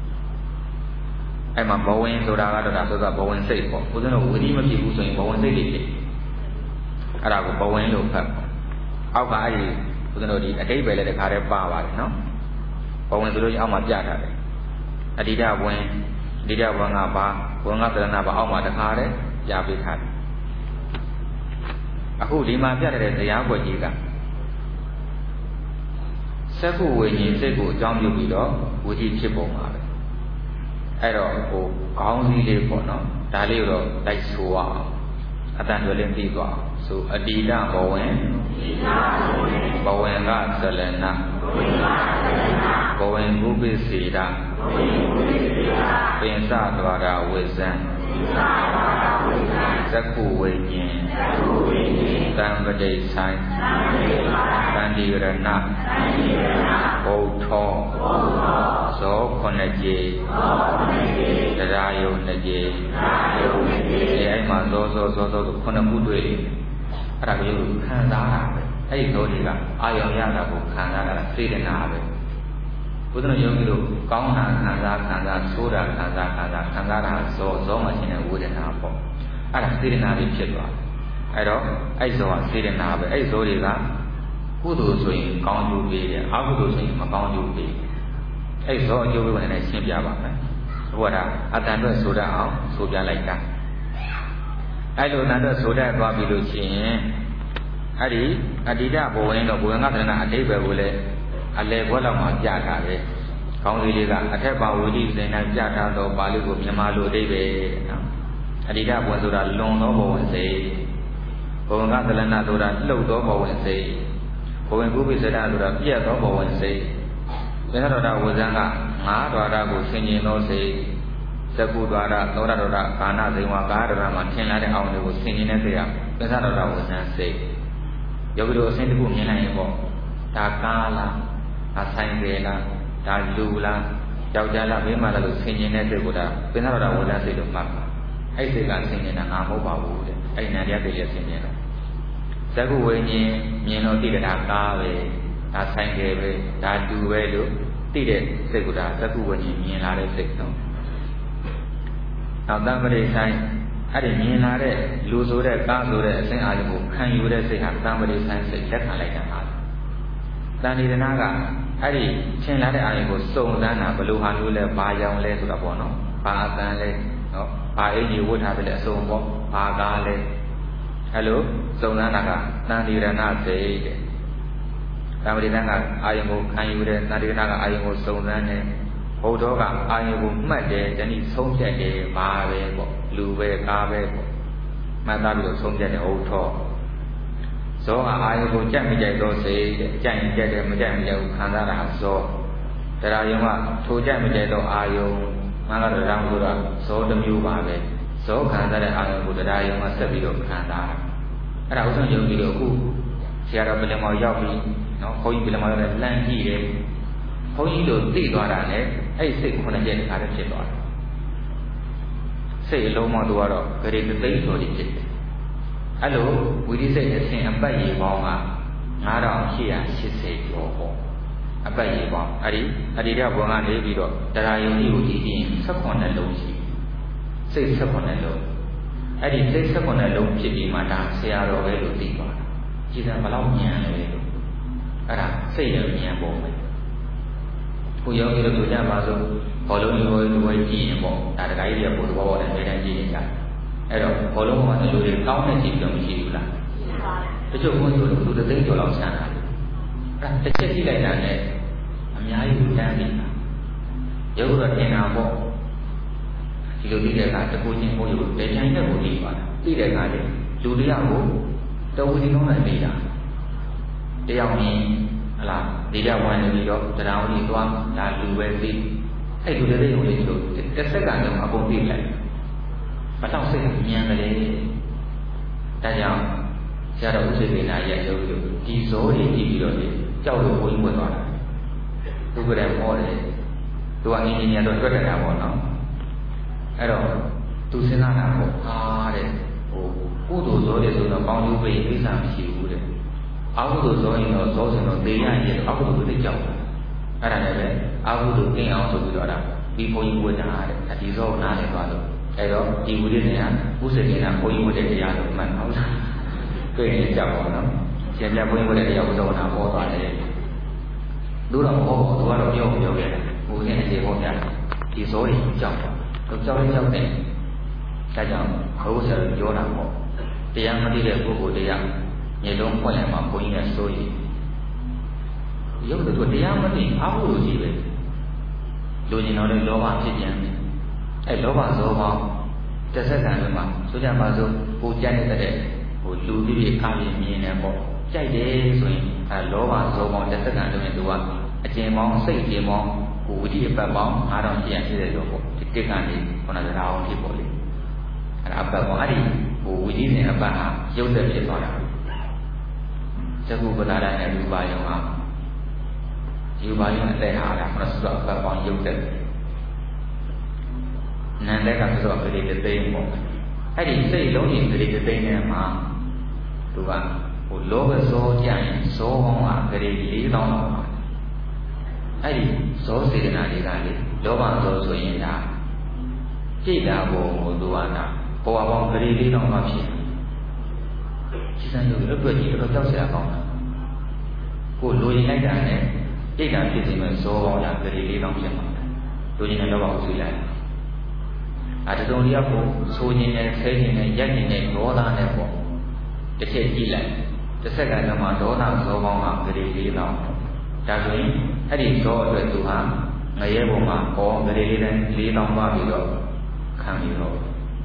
အဲ့မှာဘဝင်ဆိုတာကတော့ဒါဆိုတော့ဘဝင်စိတ်ပေါ့ဦးဇင်းတို့ဝိရိယမဖြစ်ဘူးဆိုရင်ဘဝင်စိတ်တွေဖြစ်အဲ့ဒါကိုဘဝင်လို့ဖတ်အောက်ကအဲ့ဒီဦးဇင်းတို့ဒီအတိတ်ပဲလည်းတခါတည်းပါပါတယ်နော်ဘဝင်ဆိုလို့အောက်မှာပြထားတယ်အတိဒဝင်အတိဒဝင်ကပါဝင်ကသရဏပါအောက်မှာတခါတည်းပြပေးထားတယ်အခုဒီမှာပြတဲ့တရားကွက်ကြီးကစက္ခုဝိညာဉ်စိတ်ကိုအကြောင်းပြုပြီးတော့ဝိသီဖြစ်ပုံပါပဲအဲ့တော့ဟိုခေါင်းစည်းလေးပေါ့နော်ဒါလေးတော့တိုက်ဆိုအောင်အတန်တွေလည်းပြီးသွားဆိုအတိဒဘဝင်ဘဝင်ကသလနာဘဝင်ဘုပိစေတာပင်စဒွါရဝိဇံသက္ခုဝိညာဉ်တံပတိဆိုင်တန်တိရဏဘုထောဇောခုနှစ်ကြေတရားယုံနှစ်ကြေဒီအဲ့မှာဇောဇောဇောဇောခုနှစ်ခုတွေ့အဲ့ဒါကိုခံစားတာပဲအဲ့ဒီဇောတွေကအာယုံရတာကိုခံစားတာစေတနာပဲဘုရားယောဂီတို့ကောင်းတာခံစားခံစားဆိုးတာခံစားခံစားခံစားတာဇောဇောမှရှိတဲ့ဝေဒနာပေါ့အဲ့ဒါစေတနာတွေဖြစ်သွားတယ်အဲ့တော့အဲ့ဇောကစေတနာပဲအဲ့ဇောတွေကကုသိုလ်ဆိုရင်ကောင်းကျိုးပေးတယ်အကုသိုလ်ဆိုရင်မကောင်းကျိုးပေးအဲ့ဇောအကျိုးပေးဝင်နေရှင်းပြပါမယ်ဘုရားအတန်အတွက်ဆိုတတ်အောင်ဆိုပြလိုက်တာအဲ့လိုအတန်အတွက်ဆိုတတ်သွားပြီလို့ရှိရင်အဲ့ဒီအတ္တိတဘဝင်တော့ဘဝင်ကသဏ္ဍာန်အတိပ္ပယ်ကိုလည်းအလေဘွက်လောက်မှပြတာပဲကောင်းစီလေးကအထက်ပါဝိတိစေနာပြတာတော့ပါဠိကိုမြန်မာလိုအတိပ္ပယ်နော်အတ္တိတဘဝင်ဆိုတာလွန်သောဘဝင်စိတ်ဘဝင်ကသလနာဆိုတာလှုပ်သောဘဝင်စိတ်ဘဝင်ကုပိစဒဆိုတာပြည့်သောဘဝင်စိတ်သင်္ခါရဝဇံကငါးဓာရကိုဆင်ញင်သောစိတ်သကုဓာရသောရဓာရကာဏဇိဝကာရဓာရမှာထင်လာတဲ့အောင်တွေကိုဆင်ញင်တဲ့စိတ်ကသင်္ခါရဝဇံစိတ်ယောဂီတို့အစဉ်တစ်ခုမြင်နိုင်ရင်ပေါ့ဒါကားလားဒါဆိုင်တယ်လားဒါလူလားယောက်ျားလားမိန်းမလားလို့ဆင်ញင်တဲ့စိတ်ကိုဒါသင်္ခါရဝဇံစိတ်လို့မှတ်ပါအဲ့စိတ်ကဆင်ញင်တာငါမဟုတ်ပါဘူးတဲ့အဲ့နာတရားစိတ်လည်းဆင်ញင်တယ်သကုဝိညာဉ်မြင်လို့သိတဲ့ဒါကားပဲဒါဆိုင်တယ်ပဲဒါလူပဲလို့သိတဲ့စိတ်ကဒါသကုဝိညာဉ်မြင်လာတဲ့စိတ်တော့နောက်တမ္ပရိဆိုင်အဲ့ဒီမြင်လာတဲ့လူဆိုတဲ့ကားဆိုတဲ့အစဉ်အာရုံကိုခံယူတဲ့စိတ်ဟာတမ္ပရိဆိုင်စိတ်လက်ခံလိုက်တာပါတန်ဒီရဏကအဲ့ဒီရှင်းလာတဲ့အာရုံကိုစုံစမ်းတာဘယ်လိုဟာမျိုးလဲဘာကြောင်လဲဆိုတာပေါ့နော်ဘာအတန်လဲနော်ဘာအင်ကြီးဝတ်ထားတဲ့အစုံပေါ့ဘာကားလဲအဲ့လိုစုံစမ်းတာကတန်ဒီရဏစိတ်တဲ့တမ္ပရိသံကအာယုံကိုခံယူတဲ့တန်ဒီရဏကအာယုံကိုစုံစမ်းတဲ့ဘုဒ္ဓကအာယုံကိုမှတ်တယ်တဏှိဆုံးဖြတ်တယ်ဘာပဲပေါ့လူပဲကားပဲပေါ့မှတ်သားပြီးတော့ဆုံးဖြတ်တယ်ဟုတ်တော့ဇောကအာယုံကိုကြက်မကြိုက်တော့စိတ်တဲ့ကြိုက်ကြက်တယ်မကြိုက်မကြိုက်ဘူးခံစားတာဇောတရားယုံကထိုကြက်မကြိုက်တော့အာယုံမှန်ကတော့တောင်းဆိုတာဇောတစ်မျိုးပါပဲဇောခံစားတဲ့အာယုံကိုတရားယုံကဆက်ပြီးတော့ခံစားတာအဲ့ဒါဥစ္စာယုံပြီးတော့အခုဆရာတော်ပြင်မောရောက်ပြီးနော်ခေါင်းကြီးပြင်မောရောက်တဲ့လမ်းကြည့်တယ်ဘုန်းကြီးတို့သိသွားတာနဲ့အဲ့ဒီစိတ်ခုနှစ်ချက်တခါတည်းဖြစ်သွားတယ်စိတ်အလုံးမသူကတော့ဂရေတသိန်းဆိုပြီးဖြစ်တယ်အဲ့လိုဝိသိစိတ်အစဉ်အပတ်ရေပေါင်းကငါးထောင်ရှစ်ရာရှစ်ဆယ်ကျော်ပေါ့အပတ်ရေပေါင်းအဲ့ဒီအတ္တိတဘုံကနေပြီးတော့တရားယုံကြီးကိုကြည့်ရင်၁၇လုံးရှိစိတ်၁၇လုံးအဲ့ဒီစိတ်၁၇လုံးဖြစ်ပြီးမှဒါဆရာတော်ပဲလို့သိသွားတာကြည်စံဘလောက်ဉာဏ်လဲလို့အဲ့ဒါစိတ်ရဲ့ဉာဏ်ပုံပဲကိုယောဂီတို့ပြောကြပါစို့ဘောလုံးလိုလိုကြည့်ရင်ပေါ့ဒါတခါကြီးတွေကပို့တော့ပေါ့တယ်အများကြီးကြည့်နေကြအဲ့တော့ဘောလုံးမှာလူတွေကောင်းတဲ့ကြည့်ပြောမရှိဘူးလားရှိပါတယ်တချို့ဘုန်းကြီးတို့လူတစ်သိန်းကျော်လောက်ဆန်းတာအဲ့တစ်ချက်ကြည့်လိုက်တာနဲ့အများကြီးတန်းနေတာယောဂီတို့ထင်တာပေါ့ဒီလိုသိတဲ့အခါတကူချင်းဘုန်းကြီးတို့ဒေချိုင်းတဲ့ကိုကြည့်ပါတာသိတဲ့အခါလေလူတယောက်ကိုတဝူဒီလုံးနဲ့နေတာတယောက်မြင်ဟလားဒီကဝိုင်းနေပြီးတော့တရားဝင်ကြီးသွားဒါလူပဲသိအဲ့လူတွေရုံလေးတို့တစ်စက္ကန့်တော့အကုန်သိလိုက်ဘာတော့စိတ်ဉာဏ်ကလေးဒါကြောင့်ဆရာတော်ဥစ္စေနာရဲ့ရုပ်တို့ဒီဇောတွေကြည့်ပြီးတော့ကြောက်လို့ဘုန်းကြီးဝင်သွားတာသူကလည်းဟောတယ်သူကအင်ဂျင်နီယာတော့တွက်တတ်တာပေါ့နော်အဲ့တော့သူစဉ်းစားတာပေါ့ဟာတဲ့ဟိုကုသိုလ်ဇောတွေဆိုတော့ပေါင်းကျိုးပေးကိစ္စမရှိဘူးတဲ့အကုသိုလ်ဇောရင်တော့ဇောစင်တော့သေရရင်အကုသိုလ်တွေကြောက်တယ်အဲ့ဒါလည်းပဲအကုသိုလ်သိအောင်ဆိုပြီးတော့ဒါဒီဘုန်းကြီးဝတ်တာတဲ့ဒီဇောနားလည်သွားလို့အဲ့တော့ဒီဝိရိယကဥစ္စေကဘုန်းကြီးဝတ်တဲ့တရားလို့မှတ်အောင်လားတွေ့ရင်ကြောက်ပါတော့ရှင်ပြဘုန်းကြီးဝတ်တဲ့တရားကိုတော့နာဟောသွားတယ်သူတော့မဟုတ်ဘူးသူကတော့ပြောပြောခဲ့တယ်ဘုရားအခြေဟောပြဒီဇောတွေကြောက်တယ်သူကြောက်ရင်ကြောက်တယ်ဒါကြောင့်ဘုရားပြောတာပေါ့တရားမသိတဲ့ပုဂ္ဂိုလ်တရားညလုံးဖွင့်လိုက်မှာဘုန်းကြီးကစိုးရိမ်ရုပ်တို့တရားမသိအမှုလိုကြီးပဲလူကျင်တော်တဲ့လောဘဖြစ်ပြန်တယ်အဲလောဘဇောပေါင်းတစ်စက္ကန့်လုံးမှာဆိုကြပါစို့ကိုကြိုက်တဲ့ဟိုလူကြီးကြီးကားပြီးမြင်တယ်ပေါ့ကြိုက်တယ်ဆိုရင်အဲလောဘဇောပေါင်းတစ်စက္ကန့်လုံးနဲ့သူကအကျဉ်ပေါင်းစိတ်ကျဉ်ပေါင်းဟိုဝိတိအပတ်ပေါင်းငါးထောင်ရှစ်ရာရှိတယ်လို့ပေါ့ဒီတစ်ကနေခုနကတရားအောင်ဖြစ်ပေါ့လေအဲအပတ်ပေါင်းအဲ့ဒီဟိုဝိတိနဲ့အပတ်ဟာရုပ်သက်ဖြစ်သွားတာသကုပ္ပဒါရနဲ့ရူပါယုံဟာရူပါယုံအသက်ဟာကမဆူတော့ပတ်ပေါင်းရုပ်သက်နန္ဒကဆိုတော့ဂရေတသိန်းပေါ့အဲ့ဒီစိတ်လုံးကြီးဂရေတသိန်းနဲ့မှာသူကဟိုလောဘဇောကြရင်ဇောပေါင်းကဂရေလေးသောင်းလောက်ပါအဲ့ဒီဇောစေတနာတွေကလေလောဘဇောဆိုရင်ဒါကြိတ်တာဘုံကိုသူကနာပေါ်ပေါင်းကလေးလေးတော့မှဖြစ်ဒီစံရုပ်အတွက်ကြီးတော့ကြောက်စရာကောင်းတာကိုလိုချင်လိုက်တာနဲ့ကြိတ်တာဖြစ်နေမဲ့ဇောပေါင်းလားကလေးလေးတော့ဖြစ်မှာလိုချင်တဲ့လောဘကိုဆွေးလိုက်အဲတစုံတယောက်ကိုဆိုးခြင်းနဲ့ဆဲခြင်းနဲ့ရက်ခြင်းနဲ့ဒေါသနဲ့ပေါ့တစ်ချက်ကြည့်လိုက်တစ်စက္ကန့်မှဒေါသဇောပေါင်းကကလေးလေးတော့ဒါဆိုရင်အဲ့ဒီဇောအတွက်သူဟာငရဲဘုံမှာပေါ်ကလေးလေးတိုင်းလေးတောင်းပါပြီးတော့ခံပြီးတော့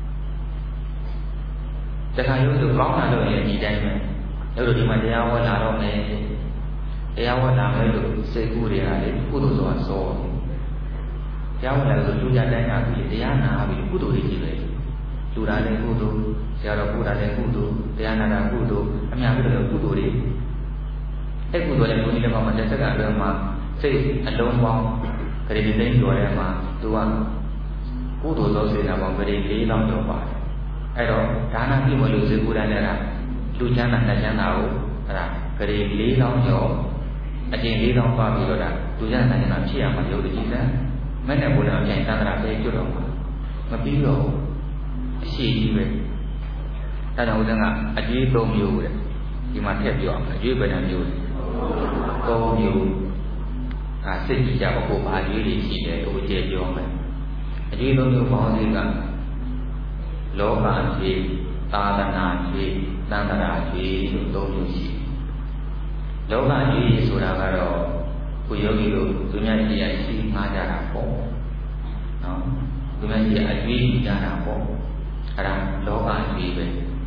တခါရုပ်သူကောင်းတာလို့ရင်ဒီတိုင်းပဲတို့တို့ဒီမှာတရားဟောလာတော့မယ်တရားဟောလာမယ်လို့စိတ်ကူးတွေကလေကုသိုလ်ဆိုတာစောတရားဟောလာလို့လူကြတိုင်းကပြီးတရားနာပြီးကုသိုလ်တွေကြီးပဲလူတာလည်းကုသိုလ်ဆရာတော်ကုတာလည်းကုသိုလ်တရားနာတာကုသိုလ်အများကြီးတော့ကုသိုလ်တွေအဲ့ကုသိုလ်လည်းဘုန်းကြီးလည်းမှတစ်စက္ကန့်အတွင်းမှာစိတ်အလုံးပေါင်းဂရေသိန်းကျော်ထဲမှာသူကကုသိုလ်သောစေနာပေါင်းဂရေလေးတောင်ကျော်ပါတယ်အဲ့တော့ဒါနပြုမလို့စေကူတိုင်းလည်းကလူချမ်းသာနဲ့ချမ်းသာကိုအဲ့ဒါဂရေလေးတောင်ကျော်အကျင့်လေးတောင်ပါပြီးတော့ဒါလူချမ်းသာနဲ့ဖြစ်ရမှာရုပ်တည်စံမဲ့နဲ့ဘုရားအပြန်သန္တရာပဲကျွတ်တော့မှာမပြီးတော့အရှိကြီးပဲဒါကြောင့်ဦးဇင်းကအကျွေးသုံးမျိုးတဲ့ဒီမှာထည့်ပြောအောင်အကျွေးဘယ်နှမျိုးလဲသုံးမျိုးအာစိတ်ကြပါကိုဘာအကျွေးတွေရှိတယ်ဟိုကျေပြောမယ်အကျွေးသုံးမျိုးပေါင်းစည်းကလောကကျွေးသာသနာကျွေးသန္တရာကျွေးလို့သုံးမျိုးရှိလောကကျွေးဆိုတာကတော့ကိုယောဂီတို့သူများကြီးအရှိငှားကြတာပေါ့နော်သူများကြီးအကျွေးကြတာပေါ့အဲ့ဒါလောကကျွေးပဲ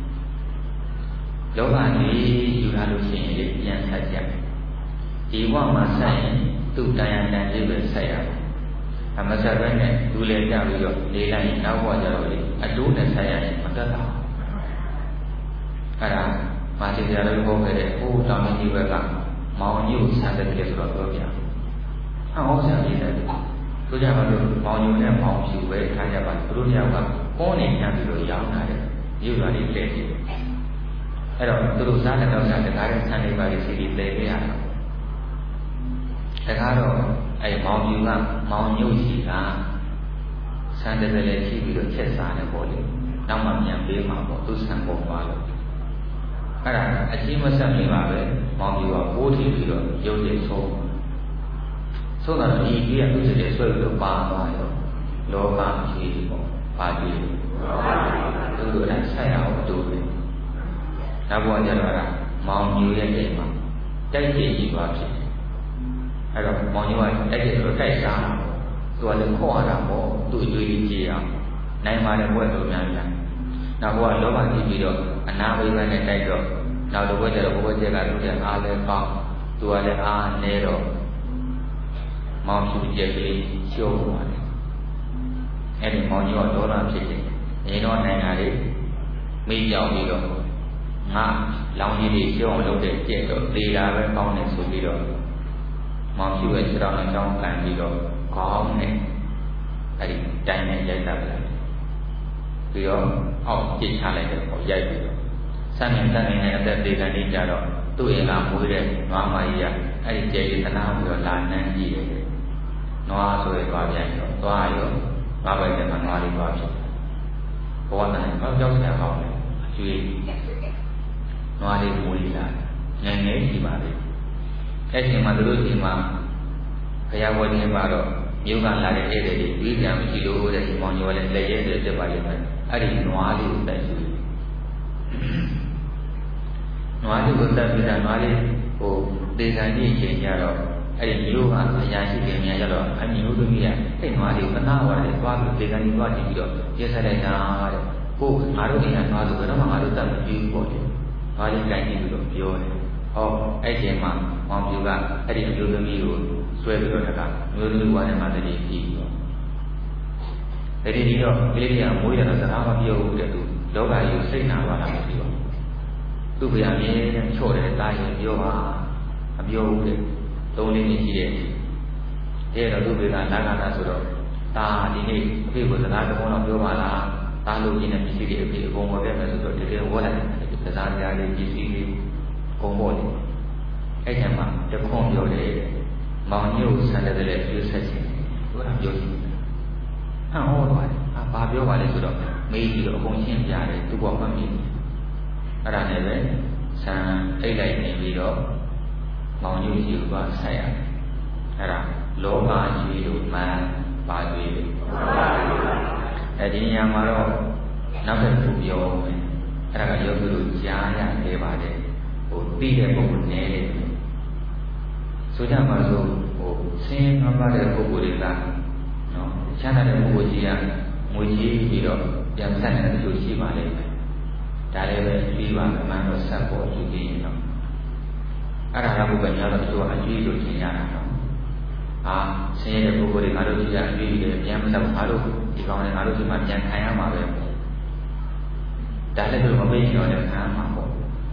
လောကကြီးယူလာလို့ရှိရင်လည်းပြန်ဆက်ကြဒီဘဝမှာဆက်ရင်သူ့တရားတန်လေးပဲဆက်ရမယ်အမဆက်ပဲနဲ့လူလေကြပြီးတော့လေးလိုက်နောက်ဘဝကျတော့လေအတိုးနဲ့ဆက်ရရင်မတတ်တာအဲ့ဒါမာတိတရားလေးဟောခဲ့တဲ့ဟိုတောင်ကြီးဘက်ကမောင်ညို့ဆန်းတဲ့ကလေးဆိုတော့ပြောပြဟောဆန်းကြီးတယ်သူကြပါလို့မောင်ညို့နဲ့မောင်ဖြူပဲထားကြပါသူတို့တယောက်ကကောနေညံပြီးတော့ရောင်းလာတယ်ယူလာလေးလက်ကြီးအဲ့တော့သူတို့စားတဲ့တော့စားတဲ့ကားတဲ့ဆန်လေးပါလေးစီပြီးလဲပေးရတာတခါတော့အဲ့မောင်ပြူကမောင်ညုတ်စီကဆန်တဲ့လည်းရှိပြီးတော့ချက်စားတယ်ပေါ့လေနောက်မှပြန်ပေးမှာပေါ့သူဆန်ပုံသွားလို့အဲ့ဒါအချင်းမဆက်မိပါပဲမောင်ပြူကပိုးထီပြီးတော့ရုပ်ရည်ဆုံးဆုံးတော့ဒီကြီးကသူ့စိတ်တွေဆွဲပြီးတော့ပါသွားရောလောကကြီးပေါ့ပါကြီးသူတို့အဲ့ဆက်ရအောင်တူတယ်နောက်ဘဝကျတော့မောင်ညူရဲ့အိမ်မှာတိုက်ကြည့်ကြီးပါဖြစ်အဲ့တော့မောင်ညူကတိုက်ကြည့်ဆိုတော့တိုက်စားတာသူကလည်းခေါ်ရတာပေါ့သူ့အကျွေးကြီးကြည့်အောင်နိုင်ပါတဲ့ဘဝတော်များများနောက်ဘဝလောဘကြီးပြီးတော့အနာဝိဘနဲ့တိုက်တော့နောက်တစ်ဘဝကျတော့ဘဝကျက်ကသူ့ရဲ့အားလည်းကောင်းသူကလည်းအားနေတော့မောင်ဖြူကျက်ကလေးရှုံးသွားတယ်အဲ့ဒီမောင်ညူကဒေါသဖြစ်တယ်နေတော့နိုင်ငံလေးမိကြောင်ပြီးတော့ငါလောင်ကြီးတွေရှုံးအောင်လုပ်တဲ့ကျက်တော့သေတာပဲကောင်းတယ်ဆိုပြီးတော့မောင်ဖြူရဲ့ခြေတော်နဲ့ကြောင်းကန်ပြီးတော့ကောင်းနဲ့အဲ့ဒီတိုင်းနဲ့ရိုက်တာပဲပြီးတော့အောက်ကြည့်ချလိုက်တယ်ပေါ့ရိုက်ပြီးတော့စမ်းနေစမ်းနေတဲ့အသက်သေးကန်လေးကြတော့သူ့ရဲ့ကမွေးတဲ့နွားမကြီးကအဲ့ဒီကျက်ကြီးသနာပြီးတော့လာနှမ်းကြည့်တယ်နွားဆိုရသွားပြန်တော့သွားရောငါပဲကျမှနွားလေးသွားဖြစ်ဘဝနဲ့ဘာကြောက်ကြအောင်လဲအကျွေးနွားလေးမွေးလာငယ်ငယ်ရှိပါလေအဲ့ဒီမှာသူတို့ဒီမှာဘုရားဝတ်ခြင်းပါတော့မြို့ကလာတဲ့ဧည့်သည်တွေပြီးပြန်မရှိလို့တဲ့ဒီမောင်ကျော်လည်းလက်ရဲတဲ့တက်ပါလိမ့်မယ်အဲ့ဒီနွားလေးကိုတက်ယူနွားလေးကိုတက်ပြီးတာနွားလေးဟိုဒေသန်ကြီးချိန်ကြတော့အဲ့ဒီမြို့ကအရာရှိတွေများကြတော့အမျိုးသမီးကအဲ့နွားလေးကိုသနာဝရတယ်သွားပြီးဒေသန်ကြီးသွားကြည့်ပြီးတော့ပြဆက်လိုက်တာတဲ့ကိုငါတို့အိမ်ကနွားဆိုတော့မှငါတို့တက်မကြည့်ဘူးပေါ့လေနွားလေးကိုင်းကြည့်ပြီးတော့ပြောတယ်ဟောအဲ့ဒီမှာမောင်ပြူကအဲ့ဒီအမျိုးသမီးကိုဆွဲပြီးတော့တကမျိုးသမီးဝါနဲ့မှတည်းကြည့်ပြီးတော့တည်းဒီတော့ကလေးကမွေးရတော့စကားမပြောဘူးတဲ့သူလောကကြီးစိတ်နာပါလားမသိပါဘူးသူ့ဗျာမြဲတဲ့ချော့တဲ့တားရင်ပြောပါမပြောဘူးတဲ့သုံးလေးနှစ်ရှိတဲ့အဲ့တော့သူ့ဗျာလာကတာဆိုတော့တာဒီနေ့အဖေကစကားတစ်ခုတော့ပြောပါလားတားလို့ရင်းတဲ့ပစ္စည်းတွေအဖေအကုန်ဝယ်ပြမယ်ဆိုတော့တကယ်ဝယ်လိုက်တယ်စကားကြားလေးပစ္စည်းလေးကုန်ပေါ်တယ်အဲ့ကျမှတခွန်ပြောတယ်မောင်ညို့ဆန္ဒတဲ့ရွေးဆက်ခြင်းဟိုကပြောခြင်းဟန်ဟောတော့အာဘာပြောပါလဲဆိုတော့မေးပြီးတော့အကုန်ရှင်းပြတယ်သူကမှတ်မိအဲ့ဒါနဲ့ပဲဆံအိတ်လိုက်နေပြီးတော့မောင်ညို့ရှိကဆက်ရတယ်အဲ့ဒါလောဘကြီးလို့မှန်ပါသေးတယ်အဲ့ဒီညမှာတော့နောက်တစ်ခုပြောမယ်အဲ့ဒါကယောဂီတို့ကြားရခဲ့ပါတယ်ဟိုပြီးတဲ့ပုံနဲ့နေတယ်ဆိုကြပါစို့ဟိုဆင်းရဲပါတဲ့ပုဂ္ဂိုလ်တွေကနော်ချမ်းသာတဲ့ပုဂ္ဂိုလ်ကြီးကငွေကြီးပြီးတော့ပြန်ဆက်နေတယ်လို့ရှိပါလိမ့်မယ်ဒါလည်းပဲပြီးပါမှန်တော့ဆက်ပေါ်ယူပြီးရင်တော့အဲ့ဒါကဘုရားများတော့သူကအကျွေးလို့ထင်ရတာနော်အာဆင်းရဲတဲ့ပုဂ္ဂိုလ်တွေငါတို့ကြီးကအကျွေးတယ်ပြန်မဆက်ငါတို့ဒီကောင်လည်းငါတို့ဒီမှာပြန်ခံရမှာပဲဒါလည်းသူမပေးရင်တော့လည်းခံရမှာပေါ့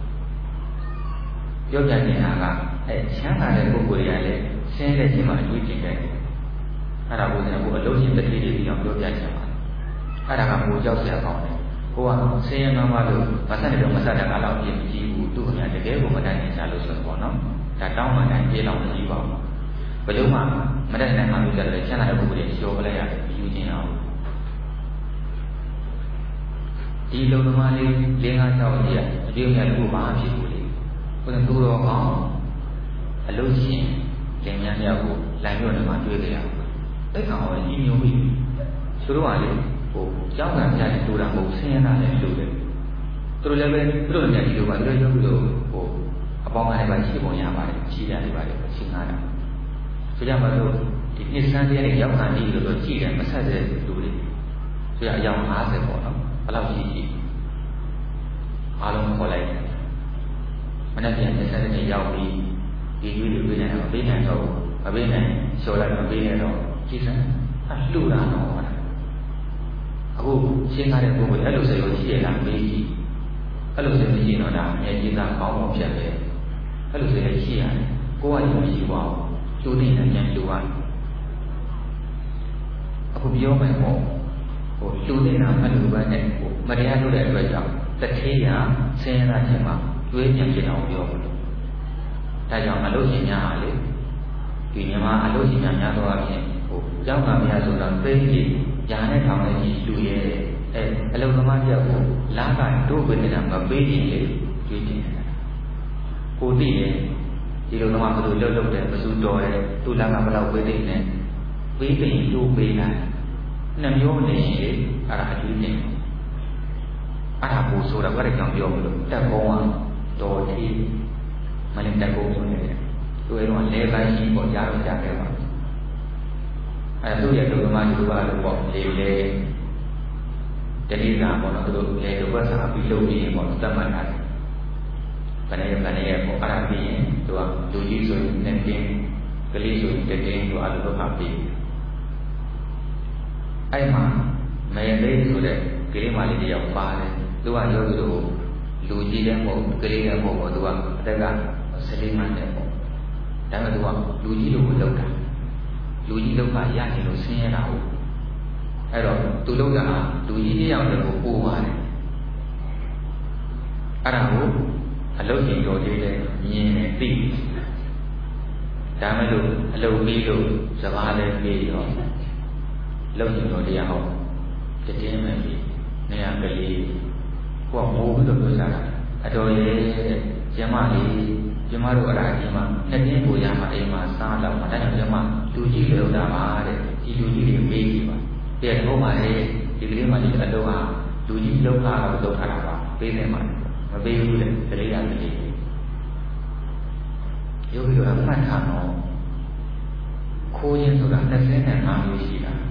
ပြောပြနေတာကအဲချမ်းသာတဲ့ပုဂ္ဂိုလ်တွေကလည်းဆင်းရဲခြင်းမှာအကျွေးတင်တယ်အဲ့ဒါကိုလည်းကိုအလုံးစုံတစ်တိတိပြီးအောင်ပြောပြချင်ပါတယ်အဲ့ဒါကမိုးကြောက်စရာကောင်းတယ်ကိုကဆင်းရဲမှမှလို့မဆက်နေတော့မဆက်တဲ့အားလောက်ပြည့်မကြည့်ဘူးသူ့အများတကယ်ကိုမတတ်နိုင်ကြလို့ဆိုတော့ပေါ့နော်ဒါတောင်းမှတိုင်းပြေးလောက်မကြည့်ပါဘူးဘယ်လို့မှမတတ်နိုင်မှလို့ကြတယ်ချမ်းသာတဲ့ပုဂ္ဂိုလ်တွေရှော့ပလိုက်ရတယ်ယူခြင်းအောင်ဒီလုံသမားလေး၄၅၆ကြီးကအပြည့်အမြတ်ကိုမှဖြစ်ဘူးလေကိုယ်ကသူ့တော်ကောင်းအလို့ရှင်လင်မြတ်မြောက်ကိုလမ်းမြို့နယ်မှာတွေ့ကြရအောင်အဲ့ကောင်ကကြီးညိုပြီးသူတို့ကလေဟိုကျောင်းကပြတဲ့တူတာမဟုတ်ဆင်းရဲတာလည်းလို့တယ်သူတို့လည်းပဲသူတို့လည်းဒီလိုပါသူတို့ရုပ်ပြီးတော့ဟိုအပေါင်းကနေပါရှိပုံရပါတယ်ရှိရတယ်ပါတယ်ရှင်းလာတာဆိုကြပါစို့ဒီနှစ်စမ်းတဲ့ရောက်ခံကြီးလို့ဆိုကြည့်တယ်မဆက်တဲ့လူတွေဆိုရအယောင်၅၀ပေါ့နော်ဘယ်လောက်ရှိရှိအားလုံးခေါ်လိုက်မနေ့ပြန်နှစ်စမ်းတဲ့ရောက်ပြီးဒီကြီးတွေပေးနိုင်တော့ပေးနိုင်တော့မပေးနိုင်လျှော်လိုက်မပေးနိုင်တော့ကြည့်စမ်းအလှူတာတော့အခုရှင်းထားတဲ့ပုဂ္ဂိုလ်အဲ့လိုဆိုရောရှိရလားမေးကြည့်အဲ့လိုဆိုရင်ရှိတော့ဒါအမြဲကြီးသားကောင်းအောင်ဖြစ်တယ်အဲ့လိုဆိုရင်ရှိရတယ်ကိုယ်ကယူရှိပါအောင်ကျိုးတင်နေရင်ကျိုးရအခုပြောမယ်ပေါ့ဟိုကျိုးတင်တာအဲ့လိုပဲနဲ့ဟိုမတရားလုပ်တဲ့အတွက်ကြောင့်တထေးရဆင်းရဲတာချင်းမှာတွေးပြန်ပြအောင်ပြောလို့ဒါကြောင့်အလို့ရှင်များဟာလေဒီမြန်မာအလို့ရှင်များများတော့အဖြစ်ဟိုကျောင်းသားများဆိုတော့သိကြည့်ညာနဲ့ထောင်နဲ့ကြီးလူရဲအဲအလုံသမားတယောက်ကိုလာကတို့ဝိနေတာမပေးရင်လေကြွေးတင်တယ်ကိုသိတယ်ဒီလုံသမားဘယ်လိုလှုပ်လှုပ်တယ်ဘယ်သူတော်တယ်သူလာကဘယ်လောက်ပေးတယ်လဲပေးပြီးတို့ပေးလိုက်နှမျိုးနေရှိတယ်အဲ့ဒါအကျိုးတင်အဲ့ဒါကိုဆိုတာဘာလဲကြောင့်ပြောမလို့တက်ကုန်းကတော်ကြီးမလည်းတက်ကုန်းဆိုနေတယ်သူအဲ့တော့လဲပိုင်းကြီးပေါ်ကြားတော့ကြားခဲ့ပါအဲသူ့ရဲ့ဒုက္ခမှဒုက္ခလို့ပေါ့လေလေတတိယပေါ့နော်သူတို့လေဒုက္ခစာပြီးလုပ်ပြီးပေါ့သတ်မှတ်တာဘယ်နဲ့ဘယ်နဲ့ပေါ့အဲ့ဒါပြီးရင်သူကလူကြီးဆိုရင်နဲ့တင်းကလေးဆိုရင်တင်းသူအလိုဒုက္ခပြီးအဲ့မှာမေလေးဆိုတဲ့ကလေးမလေးတယောက်ပါတယ်သူကယောဂီတို့လူကြီးတဲ့မဟုတ်ကလေးတဲ့မဟုတ်ပေါ့သူကအသက်ကဆလေးမှန်းတဲ့ပေါ့ဒါပေမဲ့သူကလူကြီးလိုလုပ်တာလူကြီးလောက်ကရနေလို့ဆင်းရဲတာဟုတ်အဲ့တော့သူလောက်ကလူကြီးတယောက်လည်းကိုပို့ပါတယ်အဲ့ဒါကိုအလုပ်ရှင်တော်သေးတယ်မြင်တယ်သိဒါမဲ့လို့အလုပ်ပြီးလို့စကားလည်းပြီးရောလုပ်ရှင်တော်တရားဟောတည်င်းမယ်ပြီးနေရာကလေးကိုကမိုးပြီးတော့ပြောစားတာအတော်ရဲ့ကျမလေးကျမတို့အရာကြီးမှာနှစ်တင်းကိုရမှာအိမ်မှာစားတော့မှတိုင်းကျမလူကြီးလေဥဒ္ဒါပါတဲ့ဒီလူကြီးတွေမေးကြည့်ပါတဲ့ထုံးပါလေဒီကလေးမှဒီအလုံးဟာလူကြီးလောက်တာတော့လောက်ထားတာပါပေးနေမှာမပေးဘူးလေကလေးရတယ်လေယောဂီတို့အမှတ်ထားတော့ခိုးရင်ဆိုတာ၂၅မျိုးရှိတာ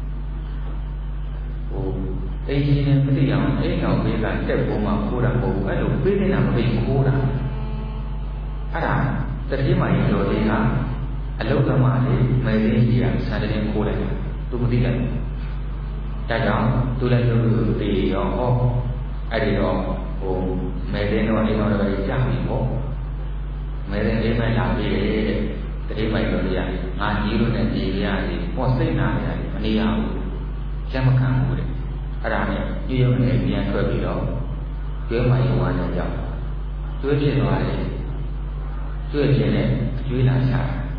ဟိုအိမ်ကြီးနဲ့မသိအောင်အိမ်အောင်ပေးတာတက်ပေါ်မှာခိုးတာမဟုတ်ဘူးအဲ့လိုပေးနေတာမပေးခိုးတာအဲ့ဒါတတိယမကြီးတော်လေးကအလုသမားလေးမဲလေးကြီးကဆန္ဒရင်ခိုးလိုက်သူမသိလိုက်ဒါကြောင့်သူလည်းသူ့သိရောဟောအဲ့ဒီတော့ဟိုမဲလေးတော့အိမ်တော်တော်ကြီးကြာပြီပေါ့မဲလေးလေးမှလာပြီတဲ့တတိယမကြီးတော်လေးကငါကြီးလို့နဲ့ကြီးရစီပေါ့စိတ်နာရတယ်မနေရဘူးလက်မခံဘူးတဲ့အဲ့ဒါနဲ့ညရုံနဲ့ပြန်ထွက်ပြီးတော့ကျွေးမှရုံဝါနဲ့ကြောက်ကျွေးဖြစ်သွားတယ်ကျွေးခြင်းနဲ့အကျွေးလာချတာ